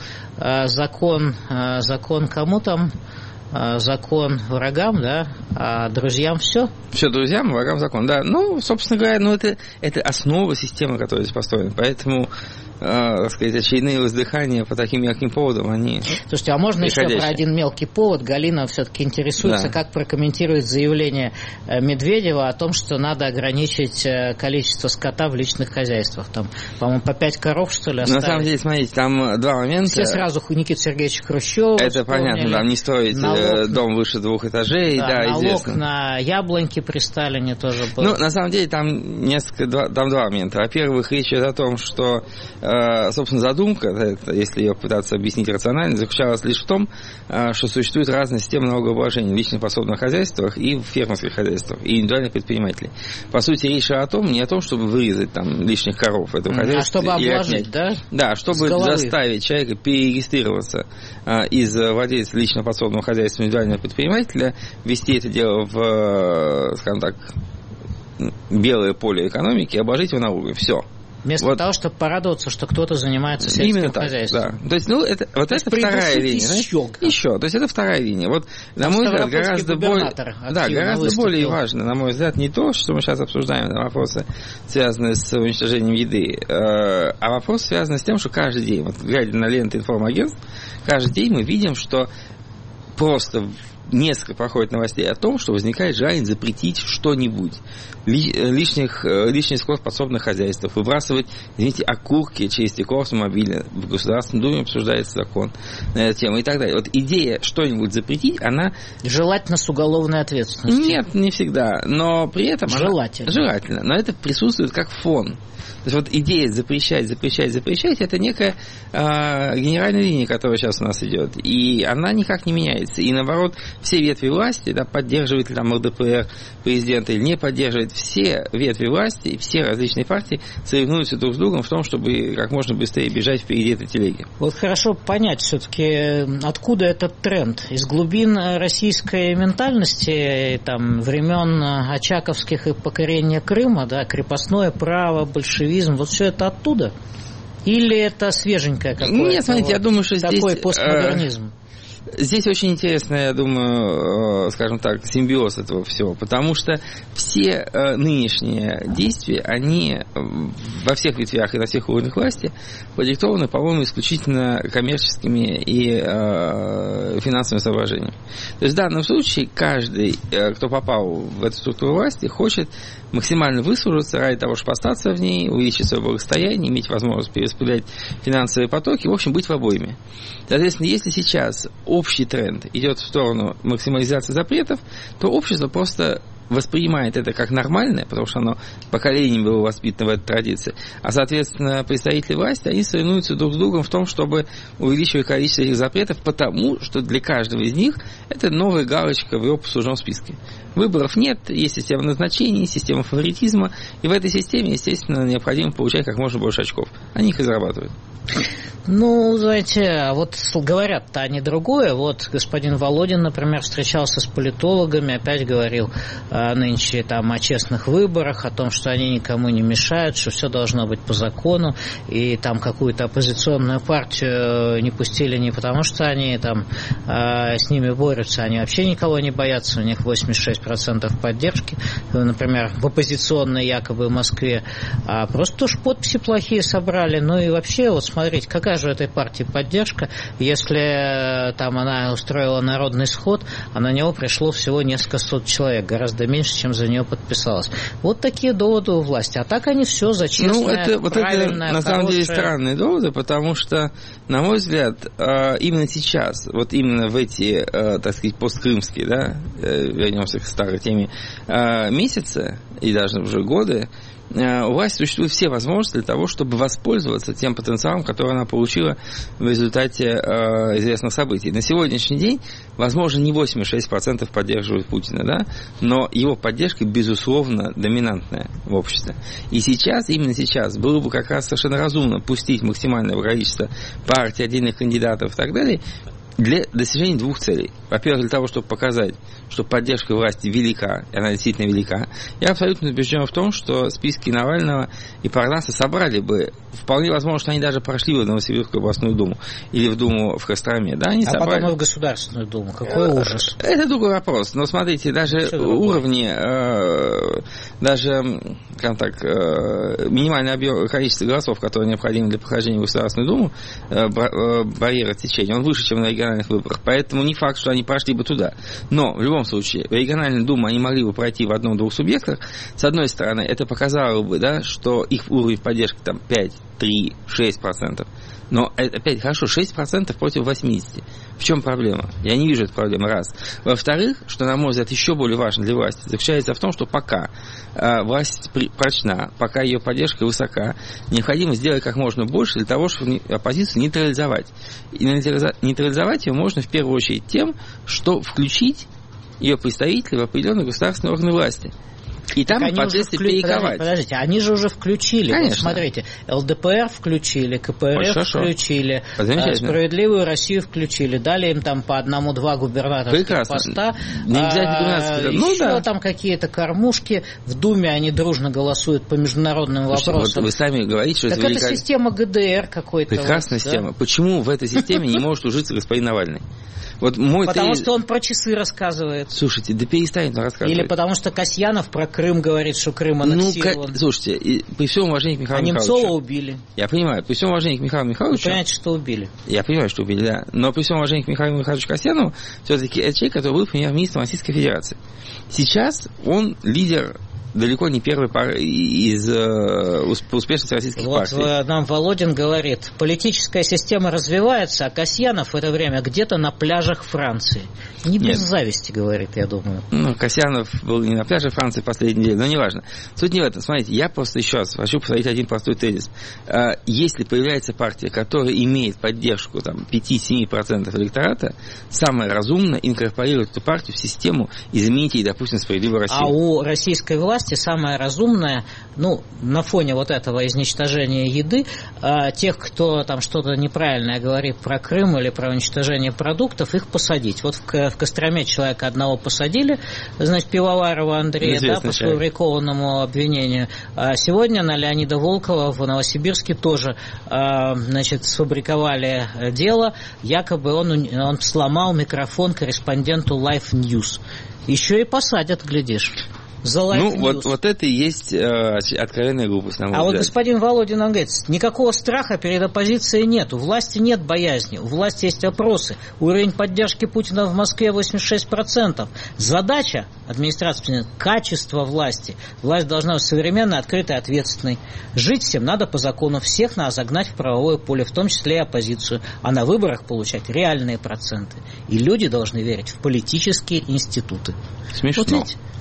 закон кому там, закон врагам, да, а друзьям все. Все друзьям, врагам закон, да. Ну, собственно говоря, это основа системы, которая здесь построена. Поэтому, так сказать, очередные воздыхания по таким мелким поводам, они... Слушайте, а можно еще про один мелкий повод? Галина все-таки интересуется, как прокомментирует заявление Медведева о том, что надо ограничить количество скота в личных хозяйствах. Там, по-моему, по 5 коров, что ли, оставить. На самом деле, смотрите, там два момента. Все сразу Никита Сергеевича Хрущева это вспомнили. Понятно, там не строить дом выше 2 этажей, да, налог известно. На яблоньки при Сталине тоже был. Ну, на самом деле, там два момента. Во-первых, речь идет о том, что собственно, задумка, если ее пытаться объяснить рационально, заключалась лишь в том, что существует разная система налогообложения в личных подсобных хозяйствах и в фермерских хозяйствах, и индивидуальных предпринимателей. По сути, речь шла не о том, чтобы вырезать там лишних коров в этом хозяйстве. А чтобы обложить, да? Да, чтобы заставить человека перерегистрироваться из владельца личного подсобного хозяйства в индивидуального предпринимателя, ввести это дело в, скажем так, белое поле экономики и обложить его налогами. Все. Вместо того, чтобы порадоваться, что кто-то занимается сельским хозяйством. Да. То есть, это вторая линия. Еще. То есть, это вторая линия. Вот, на мой взгляд, гораздо более важно, на мой взгляд, не то, что мы сейчас обсуждаем, вопросы, связанные с уничтожением еды, а вопросы, связанные с тем, что каждый день, вот глядя на ленты информагентств, каждый день мы видим, что просто несколько проходит новостей о том, что возникает желание запретить что-нибудь. Лишний скот в подсобных хозяйствах, выбрасывать, извините, окурки через стекло автомобиля. В Государственной Думе обсуждается закон на эту тему и так далее. Вот идея что-нибудь запретить, она... Желательно с уголовной ответственностью. Нет, не всегда. Но при этом... Желательно. Желательно. Но это присутствует как фон. То есть, вот идея запрещать, это некая генеральная линия, которая сейчас у нас идет. И она никак не меняется. И наоборот, все ветви власти, да, поддерживает ли там ЛДПР президента или не поддерживает, все ветви власти и все различные партии соревнуются друг с другом в том, чтобы как можно быстрее бежать впереди этой телеги. Вот хорошо понять все-таки, откуда этот тренд? Из глубин российской ментальности, там, времен очаковских и покорения Крыма, да, крепостное право, большевизм, вот все это оттуда? Или это свеженькое какое-то? Нет, смотрите, я думаю, что такой здесь... постмодернизм. Здесь очень интересно, я думаю, скажем так, симбиоз этого всего, потому что все нынешние действия, они во всех ветвях и на всех уровнях власти продиктованы, по-моему, исключительно коммерческими и финансовыми соображениями. То есть в данном случае каждый, кто попал в эту структуру власти, хочет максимально выслужиться ради того, чтобы остаться в ней, увеличить свое благосостояние, иметь возможность перераспределять финансовые потоки, в общем, быть в обойме. Соответственно, если сейчас общий тренд идет в сторону максимализации запретов, то общество просто воспринимает это как нормальное, потому что оно поколением было воспитано в этой традиции, а, соответственно, представители власти, они соревнуются друг с другом в том, чтобы увеличивать количество этих запретов, потому что для каждого из них это новая галочка в его послужном списке. Выборов нет, есть система назначений, система фаворитизма, и в этой системе, естественно, необходимо получать как можно больше очков. Они их и зарабатывают. Ну, знаете, вот говорят-то они другое. Вот господин Володин, например, встречался с политологами, опять говорил нынче там о честных выборах, о том, что они никому не мешают, что все должно быть по закону, и там какую-то оппозиционную партию не пустили не потому, что они там с ними борются, они вообще никого не боятся, у них 86% поддержки, например, в оппозиционной якобы Москве, а просто уж подписи плохие собрали. Ну и вообще, вот смотрите, какая же у этой партии поддержка, если там она устроила народный сход, а на него пришло всего несколько сот человек, гораздо меньше, чем за нее подписалось. Вот такие доводы у власти. А так они все за честное, правильное, это на самом деле странные доводы, потому что, на мой взгляд, именно сейчас, вот именно в эти, так сказать, посткрымские, да, вернемся к старой теме, месяцы и даже уже годы, у власти существуют все возможности для того, чтобы воспользоваться тем потенциалом, который она получила в результате известных событий. На сегодняшний день, возможно, не 86% поддерживают Путина, да, но его поддержка, безусловно, доминантная в обществе. И сейчас, именно сейчас, было бы как раз совершенно разумно пустить максимальное количество партий, отдельных кандидатов и так далее, для достижения двух целей. Во-первых, для того, чтобы показать, что поддержка власти велика, и она действительно велика. Я абсолютно убежден в том, что списки Навального и Парнаса собрали бы, вполне возможно, что они даже прошли в Новосибирскую областную думу или в думу в Костроме. Да, они собрали. Потом и в Государственную думу. Какой ужас. Это другой вопрос. Но смотрите, даже уровни, даже, скажем так, минимальное количество голосов, которые необходимы для прохождения в Государственную думу, барьер отсечения, он выше, чем на региональных выборах. Поэтому не факт, что они прошли бы туда. Но в любом случае, в региональную думу они могли бы пройти в одном-двух субъектах. С одной стороны, это показало бы, да, что их уровень поддержки там 5, 3, 6%. Но опять хорошо, 6% против 80%. В чем проблема? Я не вижу этой проблемы, раз. Во-вторых, что, на мой взгляд, еще более важно для власти, заключается в том, что пока власть прочна, пока ее поддержка высока, необходимо сделать как можно больше для того, чтобы оппозицию нейтрализовать. И нейтрализовать ее можно в первую очередь тем, что включить ее представителей в определенные государственные органы власти. И там впоследствии перековать. Подождите, они же уже включили. Конечно. Вот смотрите, ЛДПР включили, КПРФ включили, Справедливую Россию включили, дали им там по 1-2 губернаторских поста. Не обязательно еще там какие-то кормушки. В Думе они дружно голосуют по международным вопросам. Вот вы сами говорите, что так это система ГДР какой-то. Прекрасная система. Да? Почему в этой системе не может ужиться господин Навальный? Вот потому что он про часы рассказывает. Слушайте, да перестанет он рассказывать. Или потому что Касьянов про Крым говорит, что Крым аннексирован. Слушайте, при всем уважении к Михаилу Михайловичу. А Немцова убили. Я понимаю, при всем уважении к Михаилу Михайловичу. Вы понимаете, что убили. Я понимаю, что убили, да. Но при всем уважении к Михаилу Михайловичу Касьянову, все-таки это человек, который был премьер-министром Российской Федерации. Сейчас он лидер далеко не первый из успешных российских партий. Вот нам Володин говорит, политическая система развивается, а Касьянов в это время где-то на пляжах Франции. Не без зависти, говорит, я думаю. Касьянов был не на пляже Франции в последний день, но неважно. Суть не в этом. Смотрите, я просто еще раз хочу повторить один простой тезис. Если появляется партия, которая имеет поддержку 5-7% электората, самое разумное инкорпорировать эту партию в систему и заменить ей, допустим, Справедливую Россию. А у российской власти самое разумное, на фоне вот этого изничтожения еды, тех, кто там что-то неправильное говорит про Крым или про уничтожение продуктов, их посадить. Вот в Костроме человека одного посадили, значит, Пивоварова Андрея, по сфабрикованному обвинению. А сегодня на Леонида Волкова в Новосибирске тоже, сфабриковали дело, якобы он сломал микрофон корреспонденту Life News. Еще и посадят, глядишь. Вот это и есть откровенная глупость, на мой взгляд. Вот господин Володин говорит, никакого страха перед оппозицией нет, у власти нет боязни, у власти есть опросы, уровень поддержки Путина в Москве 86%. Задача администрации – качество власти. Власть должна быть современной, открытой, ответственной. Жить всем надо по закону, всех надо загнать в правовое поле, в том числе и оппозицию, а на выборах получать реальные проценты. И люди должны верить в политические институты. Смешно. Вот видите?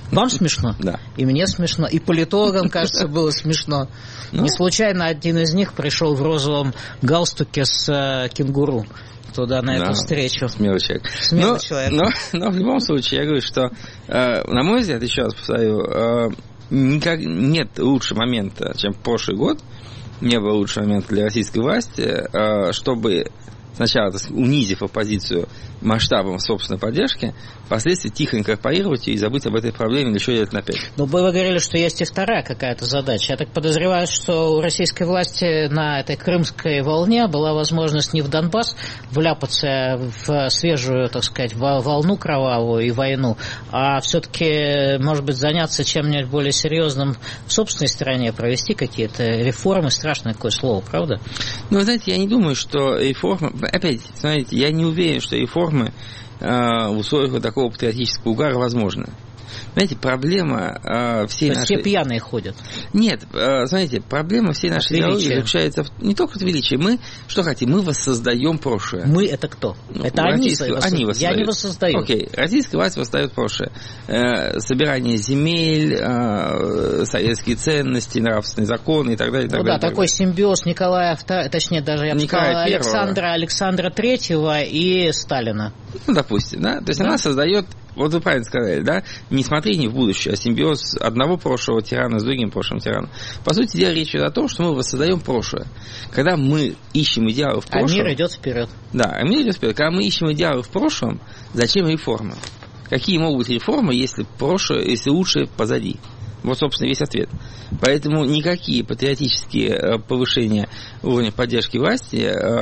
Вам смешно? Да. И мне смешно. И политологам, кажется, было смешно. Не случайно один из них пришел в розовом галстуке с кенгуру туда, на эту встречу. Смелый человек. Смелый человек. Но в любом случае, я говорю, что, на мой взгляд, еще раз повторю, никак нет лучшего момента, чем прошлый год. Не было лучшего момента для российской власти, чтобы сначала, унизив оппозицию масштабом собственной поддержки, впоследствии тихо инкорпорировать ее и забыть об этой проблеме или еще лет на 5. Но вы говорили, что есть и вторая какая-то задача. Я так подозреваю, что у российской власти на этой крымской волне была возможность не в Донбасс вляпаться в свежую, так сказать, волну кровавую и войну, а все-таки, может быть, заняться чем-нибудь более серьезным в собственной стране, провести какие-то реформы. Страшное такое слово, правда? Ну, вы знаете, я не думаю, что реформы... Опять, смотрите, я не уверен, что реформы в условиях вот такого патриотического угара возможны. Знаете, проблема всей нашей... все пьяные ходят. Нет, смотрите, проблема всей нашей идеологии заключается не только в величии. Мы что хотим? Мы воссоздаем прошлое. Мы — это кто? Это они воссоздают. Я не воссоздаю. Окей, российская власть воссоздает прошлое. Собирание земель, советские ценности, нравственные законы и так далее. И так далее, такой симбиоз Николая II, точнее, даже я бы сказал, Александра III и Сталина. Ну, допустим, да? То есть она создает... Вот вы правильно сказали, да? Не смотрение в будущее, а симбиоз одного прошлого тирана с другим прошлым тираном. По сути дела, речь идет о том, что мы воссоздаем прошлое. Когда мы ищем идеалы в прошлом... А мир идет вперед. Да, мир идет вперед. Когда мы ищем идеалы в прошлом, зачем реформы? Какие могут быть реформы, если прошлое, если лучшее позади? Вот, собственно, весь ответ. Поэтому никакие патриотические повышения уровня поддержки власти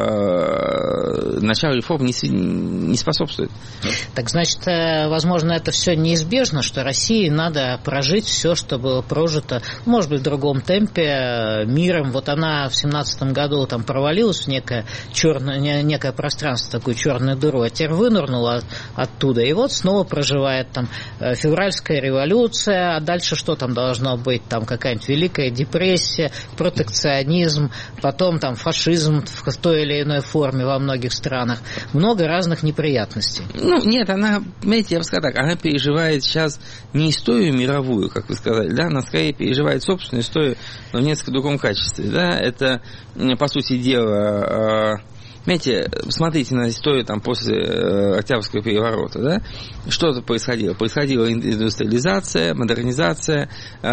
началу реформ не способствует. Так значит, возможно, это все неизбежно, что России надо прожить все, что было прожито, может быть, в другом темпе, миром. Вот она в 17 году там провалилась в некое пространство, такую черную дыру, а теперь вынырнула оттуда. И вот снова проживает там февральская революция, а дальше что там должно быть? Там какая-нибудь Великая депрессия, протекционизм, потом там фашизм в той или иной форме во многих странах. Много разных неприятностей. Ну, нет, она, понимаете, я бы сказал так, она переживает сейчас не историю мировую, как вы сказали, да, она скорее переживает собственную историю, но в несколько другом качестве, да, это, по сути дела... Понимаете, смотрите на историю там, после Октябрьского переворота, да? Что происходило? Происходила индустриализация, модернизация,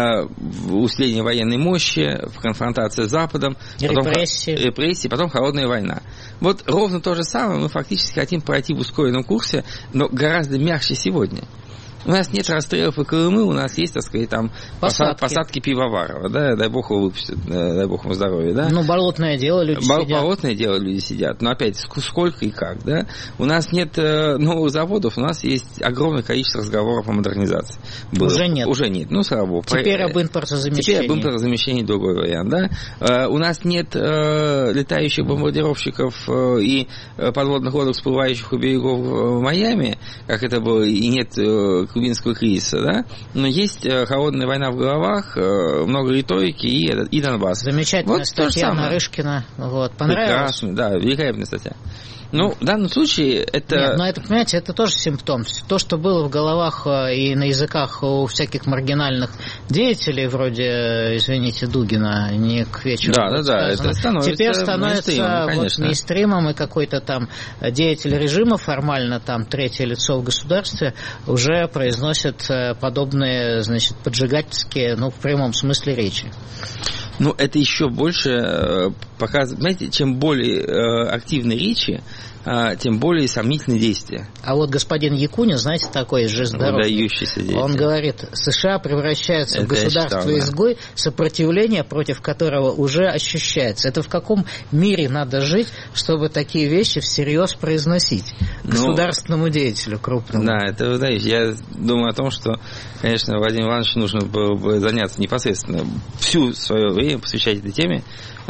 усиление военной мощи, конфронтация с Западом, репрессии, потом холодная война. Вот ровно то же самое мы фактически хотим пройти в ускоренном курсе, но гораздо мягче сегодня. У нас нет расстрелов и Колымы, у нас есть, так сказать, там посадки Пивоварова, да, дай бог его выпустят, дай бог ему здоровья, да. Ну, болотное дело люди сидят. Болотное дело люди сидят, но опять, сколько и как, да. У нас нет новых заводов, у нас есть огромное количество разговоров о модернизации. Уже нет. Уже нет, ну, слава богу. Теперь об импортозамещении. Теперь об импортозамещении другой вариант, да. У нас нет летающих бомбардировщиков и подводных лодок, всплывающих у берегов Майами, как это было, и нет кубинского кризиса, да, но есть холодная война в головах, много риторики и Донбасс. Замечательная вот статья Нарышкина, вот, понравилась? Прекрасно, да, великолепная статья. Ну, в данном случае это... Нет, но это, понимаете, это тоже симптом. То, что было в головах и на языках у всяких маргинальных деятелей, вроде, извините, Дугина, не к вечеру. Да, это становится теперь становится мейнстримом, и какой-то там деятель режима, формально там третье лицо в государстве, уже произносит подобные, значит, поджигательские, ну, в прямом смысле речи. Ну, это еще больше показывает, знаете, чем более активные речи, тем более сомнительные действия. А вот господин Якунин, знаете, такой железнодорожник, он говорит, США превращаются в государство-изгой, сопротивление против которого уже ощущается. Это в каком мире надо жить, чтобы такие вещи всерьез произносить государственному деятелю крупному? Да, это, вы знаете, я думаю о том, что, конечно, Владимиру Ивановичу нужно было бы заняться непосредственно всю свое время посвящать этой теме,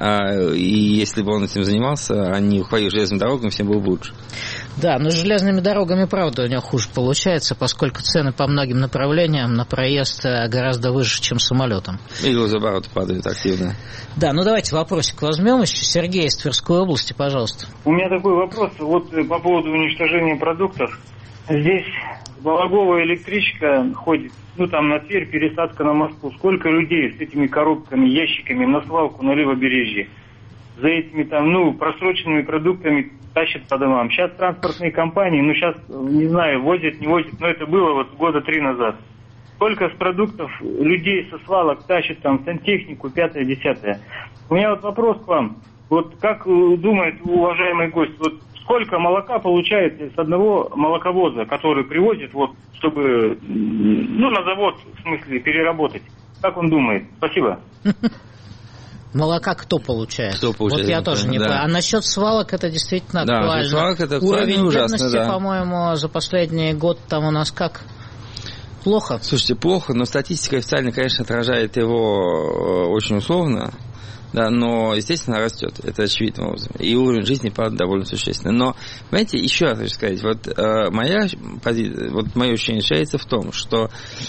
и если бы он этим занимался, а не уходил железными дорогами, всем было бы лучше. Да, но с железными дорогами, правда, у него хуже получается, поскольку цены по многим направлениям на проезд гораздо выше, чем самолетом. И грузооборот падает активно. Да, ну давайте вопросик возьмем еще. Сергей из Тверской области, пожалуйста. У меня такой вопрос. Вот по поводу уничтожения продуктов. Здесь Балаговая электричка ходит, там на Тверь, пересадка на Москву. Сколько людей с этими коробками, ящиками на свалку на левобережье? За этими просроченными продуктами тащат по домам. Сейчас транспортные компании, сейчас, не знаю, возят, не возят, но это было года 3 назад. Сколько с продуктов людей со свалок тащат сантехнику, 5-10. У меня вопрос к вам. Как думает уважаемый гость, сколько молока получается с одного молоковоза, который привозит, чтобы, на завод, в смысле, переработать? Как он думает? Спасибо. Молока кто получает? Кто получает? Я тоже не понимаю. А насчет свалок это действительно актуально. Свалок это уровень ужасно, бедности, по-моему, за последний год там у нас как? Плохо? Слушайте, плохо, но статистика официально, конечно, отражает его очень условно. Да, но, естественно, растет. Это очевидным образом. И уровень жизни падает довольно существенно. Но, понимаете, еще раз хочу сказать, мое ощущение заключается в том, что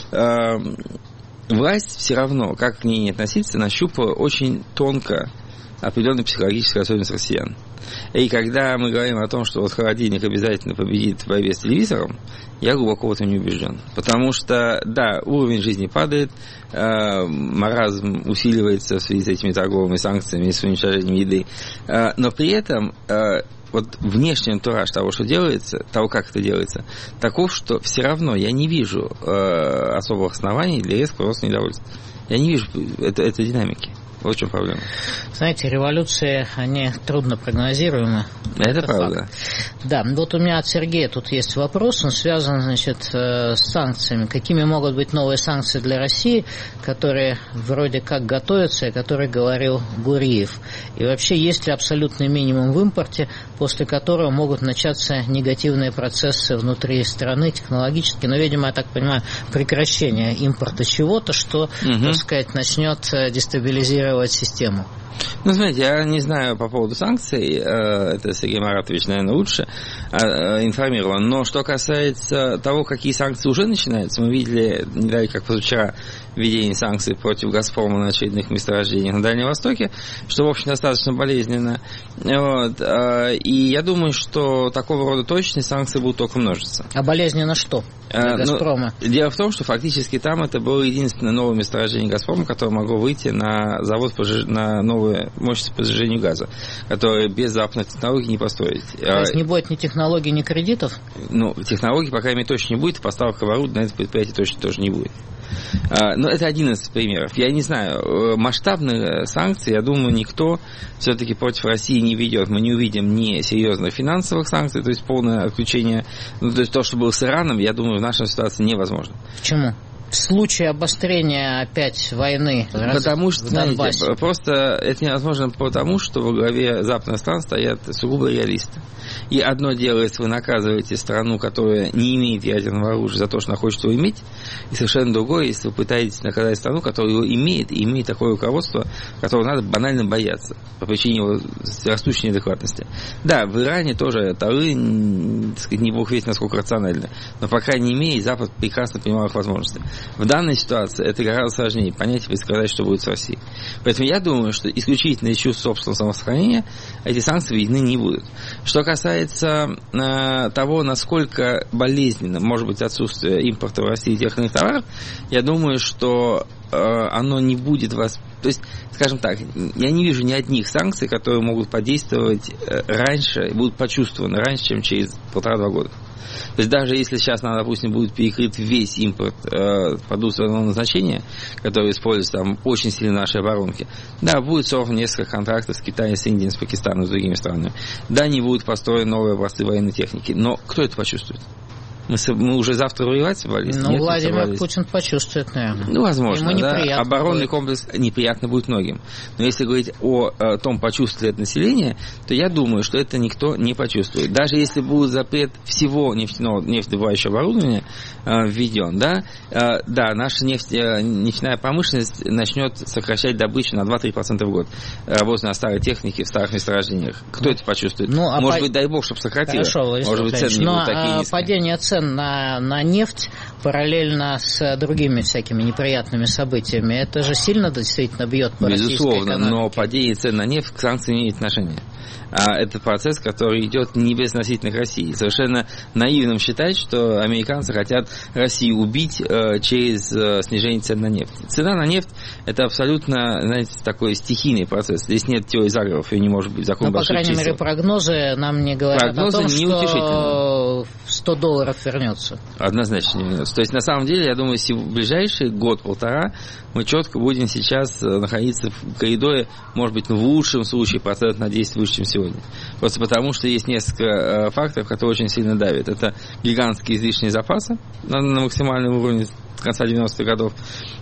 власть все равно, как к ней не относиться, нащупала очень тонко определенную психологическую особенность россиян. И когда мы говорим о том, что холодильник обязательно победит в борьбе с телевизором, я глубоко в этом не убежден. Потому что, да, уровень жизни падает, маразм усиливается в связи с этими торговыми санкциями и с уничтожением еды, но при этом внешний антураж того, что делается, того, как это делается, таков, что все равно я не вижу особых оснований для резкого роста недовольства. Я не вижу этой динамики. Вот в чем проблема. Знаете, революции, они трудно прогнозируемы. Это правда. Да, у меня от Сергея тут есть вопрос, он связан, с санкциями. Какими могут быть новые санкции для России, которые вроде как готовятся, о которых говорил Гурьев? И вообще, есть ли абсолютный минимум в импорте, после которого могут начаться негативные процессы внутри страны технологически, но, видимо, я так понимаю, прекращение импорта чего-то, что, так сказать, начнет дестабилизировать систему. Знаете, я не знаю по поводу санкций, это Сергей Маратович, наверное, лучше информирован, но что касается того, какие санкции уже начинаются, мы видели, не далее как позавчера, введение санкций против «Газпрома» на очередных месторождениях на Дальнем Востоке, что, в общем, достаточно болезненно. И я думаю, что такого рода точные санкции будут только множиться. А болезненно что? «Газпрома»? Дело в том, что фактически там это было единственное новое месторождение «Газпрома», которое могло выйти на завод на новые мощности по сжижению газа, которые без западных технологий не построить. То есть не будет ни технологий, ни кредитов? Технологий, по крайней мере, точно не будет, поставок оборудования на это предприятие точно тоже не будет. Но это один из примеров. Я не знаю, масштабные санкции, я думаю, никто все-таки против России не ведет. Мы не увидим ни серьезных финансовых санкций, то есть полное отключение. То есть то, что было с Ираном, я думаю, в нашей ситуации невозможно. Почему? В случае обострения опять войны потому что, в Донбассе. Знаете, просто это невозможно потому, что во главе западных стран стоят сугубо реалисты. И одно дело, если вы наказываете страну, которая не имеет ядерного оружия за то, что она хочет его иметь, и совершенно другое, если вы пытаетесь наказать страну, которая его имеет, и имеет такое руководство, которого надо банально бояться по причине его растущей неадекватности. Да, в Иране тоже тары, так сказать, не бог весть насколько рациональны, но, по крайней мере, Запад прекрасно понимал их возможности. В данной ситуации это гораздо сложнее понять и предсказать, что будет с Россией. Поэтому я думаю, что исключительно из чувства собственного самосохранения эти санкции введены не будут. Что касается того, насколько болезненно может быть отсутствие импорта в России тех или иных товаров, я думаю, что оно не будет То есть, скажем так, я не вижу ни одних санкций, которые могут подействовать раньше, и будут почувствованы раньше, чем через 1,5-2 года. То есть даже если сейчас, допустим, будет перекрыт весь импорт продуктов двойного назначения, который используется там очень сильно в нашей оборонке, да, будет сорвано несколько контрактов с Китаем, с Индией, с Пакистаном, с другими странами. Да, не будут построены новые образцы военной техники. Но кто это почувствует? Мы уже завтра воевать собрались? Ну, Владимир Путин почувствует, наверное. Возможно, ему неприятно. Оборонный комплекс неприятно будет многим. Но если говорить о том, почувствует ли это население, то я думаю, что это никто не почувствует. Даже если будет запрет всего нефтедобывающего оборудования введен, наша нефтяная промышленность начнет сокращать добычу на 2-3% в год, работая на старой технике, в старых месторождениях. Кто это почувствует? Может быть, дай бог, чтобы сократило. Хорошо, может быть, цены не будут такие низкие. Падение цен на нефть параллельно с другими всякими неприятными событиями, это же сильно действительно бьет по российской экономике. Безусловно, но падение цен на нефть к санкциям имеет отношение. Это процесс, который идет не безотносительно к России. Совершенно наивным считать, что американцы хотят Россию убить через снижение цен на нефть. Цена на нефть – это абсолютно, знаете, такой стихийный процесс. Здесь нет теории заговоров, ее не может быть. Закон больших чисел. По крайней мере, прогнозы нам не говорят о том, что $100 вернется. Однозначно не вернется. То есть, на самом деле, я думаю, в ближайший год-полтора мы четко будем сейчас находиться в коридоре, может быть, в лучшем случае 10% на 10 выше, чем сегодня. Просто потому, что есть несколько факторов, которые очень сильно давят. Это гигантские излишние запасы на максимальном уровне конца 90-х годов.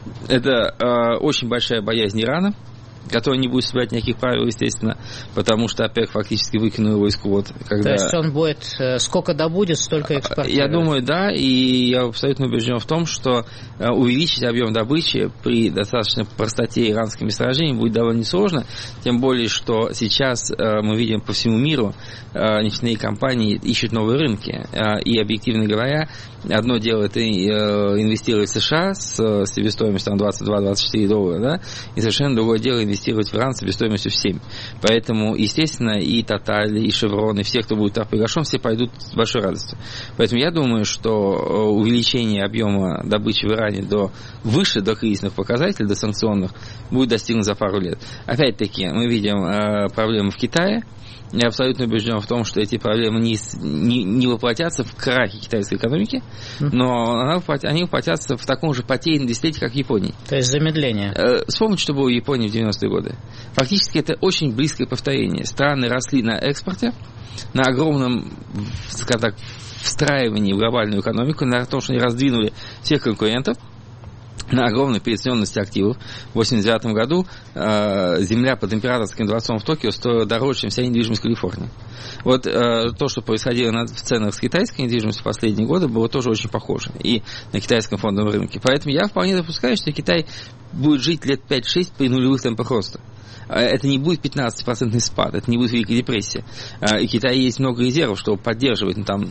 Это очень большая боязнь Ирана, который не будет соблюдать никаких правил, естественно, потому что ОПЕК фактически выкинул его из квот. То есть он будет, сколько добудет, столько экспортирует? Я думаю, да, и я абсолютно убежден в том, что увеличить объем добычи при достаточной простоте иранских месторождений будет довольно несложно, тем более, что сейчас мы видим по всему миру нефтяные компании ищут новые рынки, и, объективно говоря, одно дело это инвестировать в США с себестоимостью $22-24, да, и совершенно другое дело инвестировать в Иран с себестоимостью в 7. Поэтому, естественно, и Total, и Chevron, и все, кто будет так приглашен, все пойдут с большой радостью. Поэтому я думаю, что увеличение объема добычи в Иране выше до кризисных показателей, до санкционных, будет достигнуто за пару лет. Опять-таки, мы видим проблемы в Китае. Я абсолютно убежден в том, что эти проблемы не воплотятся в крахе китайской экономики, но они воплотятся в таком же потерянном десятилетии, как в Японии. То есть замедление. Вспомните, что было в Японии в 90-е годы. Фактически это очень близкое повторение. Страны росли на экспорте, на огромном, скажем так, встраивании в глобальную экономику, на том, что они раздвинули всех конкурентов, на огромной переоцененности активов. В 1989 году земля под императорским дворцом в Токио стоила дороже, чем вся недвижимость Калифорнии. Вот то, что происходило в ценах с китайской недвижимостью в последние годы, было тоже очень похоже и на китайском фондовом рынке. Поэтому я вполне допускаю, что Китай будет жить лет 5-6 при нулевых темпах роста. Это не будет 15% спад, это не будет Великая депрессия. И в Китае есть много резервов, чтобы поддерживать там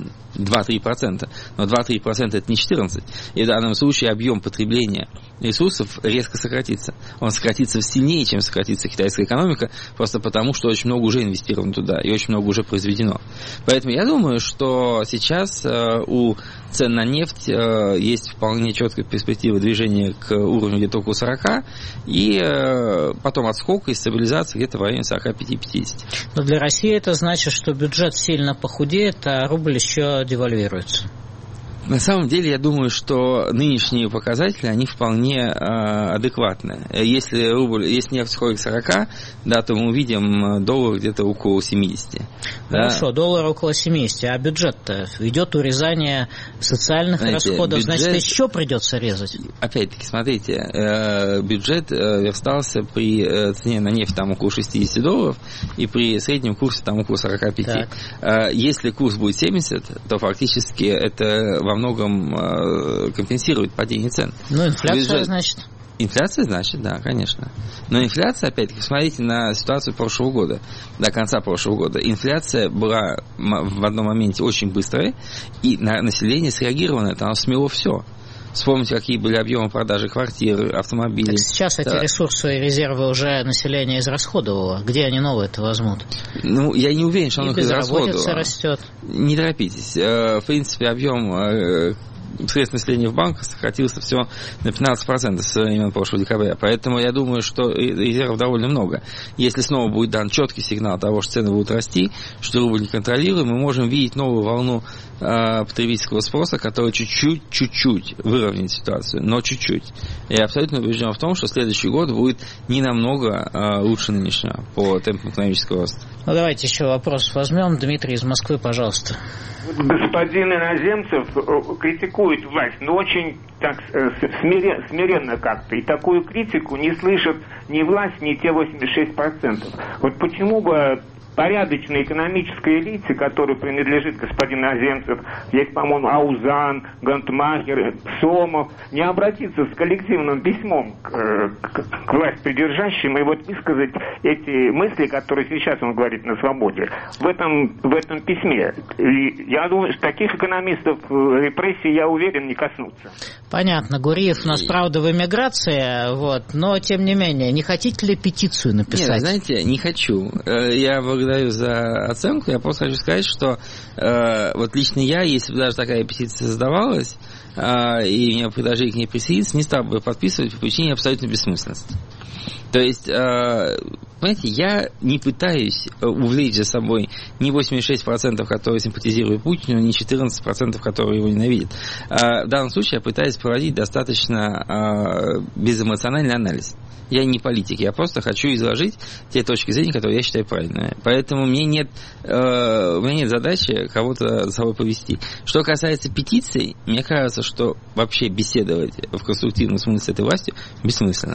2-3%. Но 2-3% это не 14%. И в данном случае объем потребления ресурсов резко сократится. Он сократится сильнее, чем сократится китайская экономика, просто потому, что очень много уже инвестировано туда и очень много уже произведено. Поэтому я думаю, что сейчас у цен на нефть есть вполне четкая перспектива движения к уровню где-то около 40, и потом отскок и стабилизация где-то в районе 45-50. Но для России это значит, что бюджет сильно похудеет, а рубль еще девальвируется. На самом деле, я думаю, что нынешние показатели, они вполне адекватны. Если нефть сходит к 40, да, то мы увидим доллар где-то около 70. Хорошо, да. Доллар около 70, а бюджет-то идет урезание социальных расходов, бюджет, значит, еще придется резать. Опять-таки, смотрите, бюджет верстался при цене на нефть там около $60 и при среднем курсе там около 45. Так. Если курс будет 70, то фактически это во многом компенсирует падение цен. Ну, инфляция, значит? Инфляция, значит, да, конечно. Но инфляция, опять-таки, смотрите на ситуацию прошлого года, до конца прошлого года. Инфляция была в одном моменте очень быстрая, и население среагировало на это, оно смело все. Вспомните, какие были объемы продажи квартир, автомобилей. Так сейчас эти ресурсы и резервы уже население израсходовало. Где они новые-то возьмут? Ну, я не уверен, что оно их израсходовало. Безработица растет. Не торопитесь. В принципе, объем средств населения в банках сократился всего на 15% со времен прошлого декабря. Поэтому я думаю, что резервов довольно много. Если снова будет дан четкий сигнал того, что цены будут расти, что рубль неконтролируем, мы можем видеть новую волну потребительского спроса, который чуть-чуть выровняет ситуацию, но чуть-чуть. Я абсолютно убежден в том, что следующий год будет не намного лучше нынешнего по темпам экономического роста. Ну, давайте еще вопрос возьмем. Дмитрий из Москвы, пожалуйста. Господин Иноземцев критикует власть, но очень так смиренно как-то. И такую критику не слышат ни власть, ни те 86%. Вот почему бы порядочной экономической элите, которой принадлежит господин Иноземцев, есть, по-моему, Аузан, Гантмахер, Сомов, не обратиться с коллективным письмом к власть придержащим и вот высказать эти мысли, которые сейчас он говорит на свободе, в этом письме. И я думаю, что таких экономистов репрессий, я уверен, не коснутся. Понятно. Гуриев у нас, правда, в эмиграции, вот, но, тем не менее, не хотите ли петицию написать? Нет, знаете, не хочу. Я благодарю благодарю за оценку. Я просто хочу сказать, что вот лично я, если бы даже такая петиция создавалась, и мне предложили к ней присоединиться, не стал бы подписывать по причине абсолютной бессмысленности. То есть, понимаете, я не пытаюсь увлечь за собой ни 86%, которые симпатизируют Путину, ни 14%, которые его ненавидят. В данном случае я пытаюсь проводить достаточно безэмоциональный анализ. Я не политик, я просто хочу изложить те точки зрения, которые я считаю правильными. Поэтому у меня нет задачи кого-то за собой повести. Что касается петиций, мне кажется, что вообще беседовать в конструктивном смысле с этой властью бессмысленно.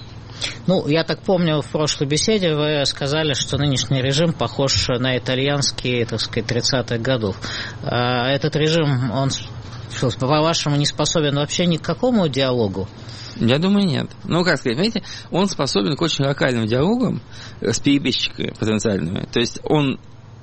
Ну, я так помню, в прошлой беседе вы сказали, что нынешний режим похож на итальянский, так сказать, 30-х годов. Этот режим, он, по-вашему, не способен вообще ни к какому диалогу? Я думаю, нет. Ну, как сказать, понимаете, он способен к очень локальным диалогам с перебежчиками потенциальными. То есть он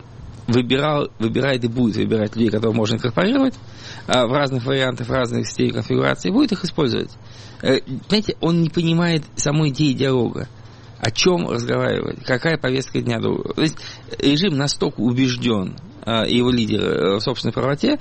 выбирает и будет выбирать людей, которых можно инкорпорировать в разных вариантах, в разных стилях конфигурации, и будет их использовать. Знаете, он не понимает самой идеи диалога. О чем разговаривать, какая повестка дня. То есть режим настолько убежден, и его лидеры в собственной правоте,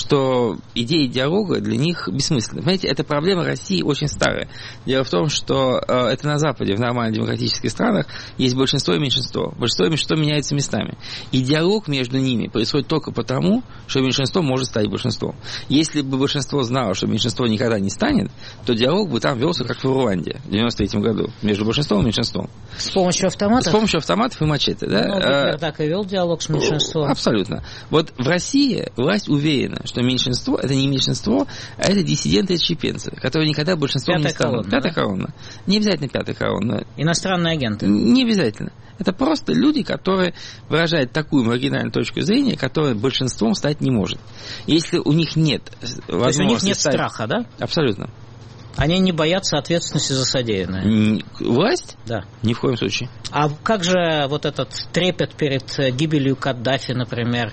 что идея диалога для них бессмысленна. Понимаете, эта проблема России очень старая. Дело в том, что это на Западе, в нормальных демократических странах, есть большинство и меньшинство. Большинство и меньшинство меняются местами. И диалог между ними происходит только потому, что меньшинство может стать большинством. Если бы большинство знало, что меньшинство никогда не станет, то диалог бы там велся, как в Руанде в 93 году, между большинством и меньшинством. С помощью автоматов? С помощью автоматов и мачете, да? Ну, Гитлер так и вел диалог с меньшинством. Абсолютно. Вот в России власть уверена, что меньшинство – это не меньшинство, а это диссиденты и отщепенцы, которые никогда большинством не станут. Пятая колонна. Не обязательно пятая колонна. Инностранные агенты. Не обязательно. Это просто люди, которые выражают такую маргинальную точку зрения, которая большинством стать не может. Если у них нет возможности... То есть у них нет страха, да? Абсолютно. Они не боятся ответственности за содеянное. Власть? Да. Ни в коем случае. А как же вот этот трепет перед гибелью Каддафи, например,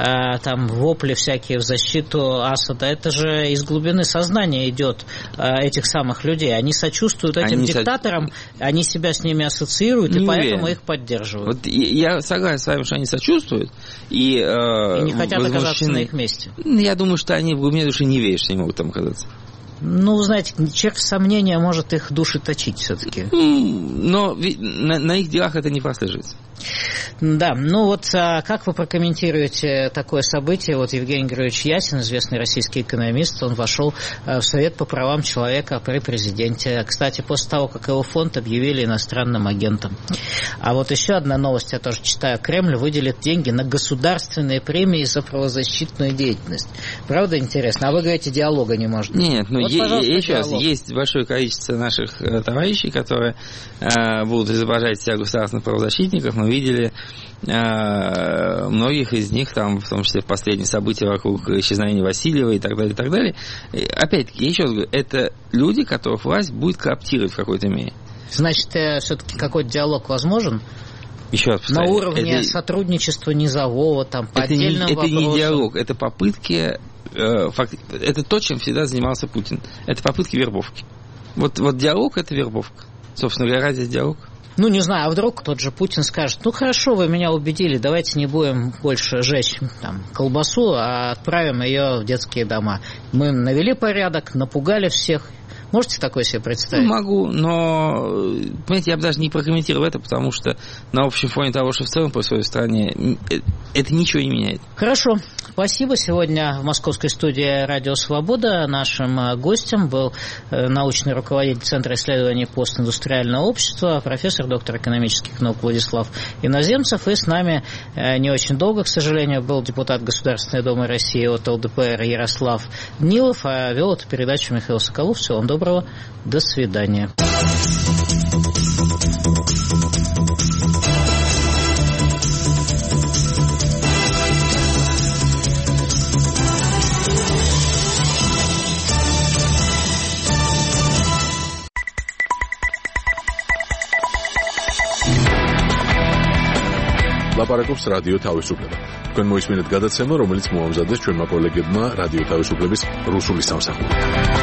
там вопли всякие в защиту Асада, это же из глубины сознания идет этих самых людей. Они сочувствуют этим диктаторам, они себя с ними ассоциируют, и поэтому их поддерживают. Вот я согласен с вами, что они сочувствуют и не хотят оказаться на их месте. Я думаю, что они в глубине души не верят, что они могут там оказаться. Ну, знаете, червь сомнения может их души точить все-таки. Но на их делах это не прослеживается. Да, ну вот как вы прокомментируете такое событие? Вот Евгений Григорьевич Ясин, известный российский экономист, он вошел в Совет по правам человека при президенте. Кстати, после того, как его фонд объявили иностранным агентом. А вот еще одна новость, я тоже читаю. Кремль выделит деньги на государственные премии за правозащитную деятельность. Правда интересно? А вы говорите, диалога не может быть. Нет, ну вот, еще раз, есть большое количество наших товарищей, которые будут изображать себя государственных правозащитников. Мы видели многих из них, там, в том числе в последние события вокруг исчезновения Васильева и так далее, и так далее. И, опять-таки, я еще раз говорю, это люди, которых власть будет кооптировать в какой-то мере. Значит, все-таки какой-то диалог возможен? Еще раз повторяю, на уровне сотрудничества низового, там, по отдельным вопросам. Это не диалог, это попытки, это то, чем всегда занимался Путин. Это попытки вербовки. Вот диалог – это вербовка. Собственно говоря, здесь диалог. Ну, не знаю, а вдруг тот же Путин скажет, ну, хорошо, вы меня убедили, давайте не будем больше жечь там колбасу, а отправим ее в детские дома. Мы навели порядок, напугали всех. Можете такое себе представить? Могу, но, понимаете, я бы даже не прокомментировал это, потому что на общем фоне того, что в целом происходит в стране, это ничего не меняет. Хорошо, спасибо. Сегодня в московской студии «Радио Свобода» нашим гостем был научный руководитель Центра исследований постиндустриального общества, профессор, доктор экономических наук Владислав Иноземцев. И с нами не очень долго, к сожалению, был депутат Государственной Думы России от ЛДПР Ярослав Нилов, а вел эту передачу Михаил Соколов. Всего вам доброго. До свидания. ლაპარაკობს რადიო თავისუფლება. თქვენ მოისმინეთ გადაცემა, რომელიც მოამზადეს ჩვენმა კოლეგებმა რადიო თავისუფლების რუსული სამსახური.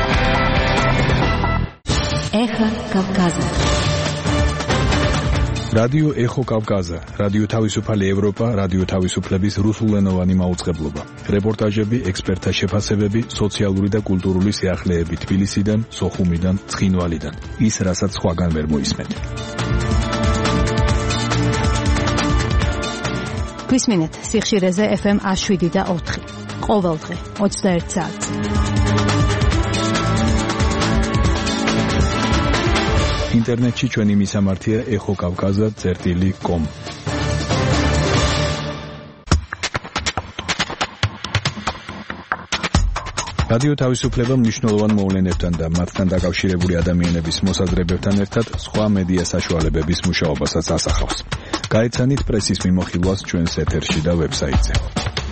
Эхо Кавказа. რადიო ეხო კავკაზა, რადიო თავისუფალი ევროპა, რადიო თავისუფლების რუსულენოვანი მაუწყებლობა. რეპორტაჟები, ექსპერტთა შეფასებები, სოციალური და კულტურული სიახლეები თბილისიდან, სოხუმიდან, ცხინვალიდან. ის, რასაც სხვაგან ვერ მოისმენთ. გვისმინეთ სიხშირეზე FM 107.4. ყოველდღე 21 საათს. ინტერნეტში ჩვენი მისამართია exokavkaza.com. რადიო თავისუფლება მნიშვნელოვან მოვლენებთან და მათთან დაკავშირებული ადამიანების მოსაზრებებთან ერთად სხვა მედია საშუალებების მუშაობასაც ასახავს. გაეცანით პრესის მიმოხილვას ჩვენს ეთერში და ვებსაიტზე.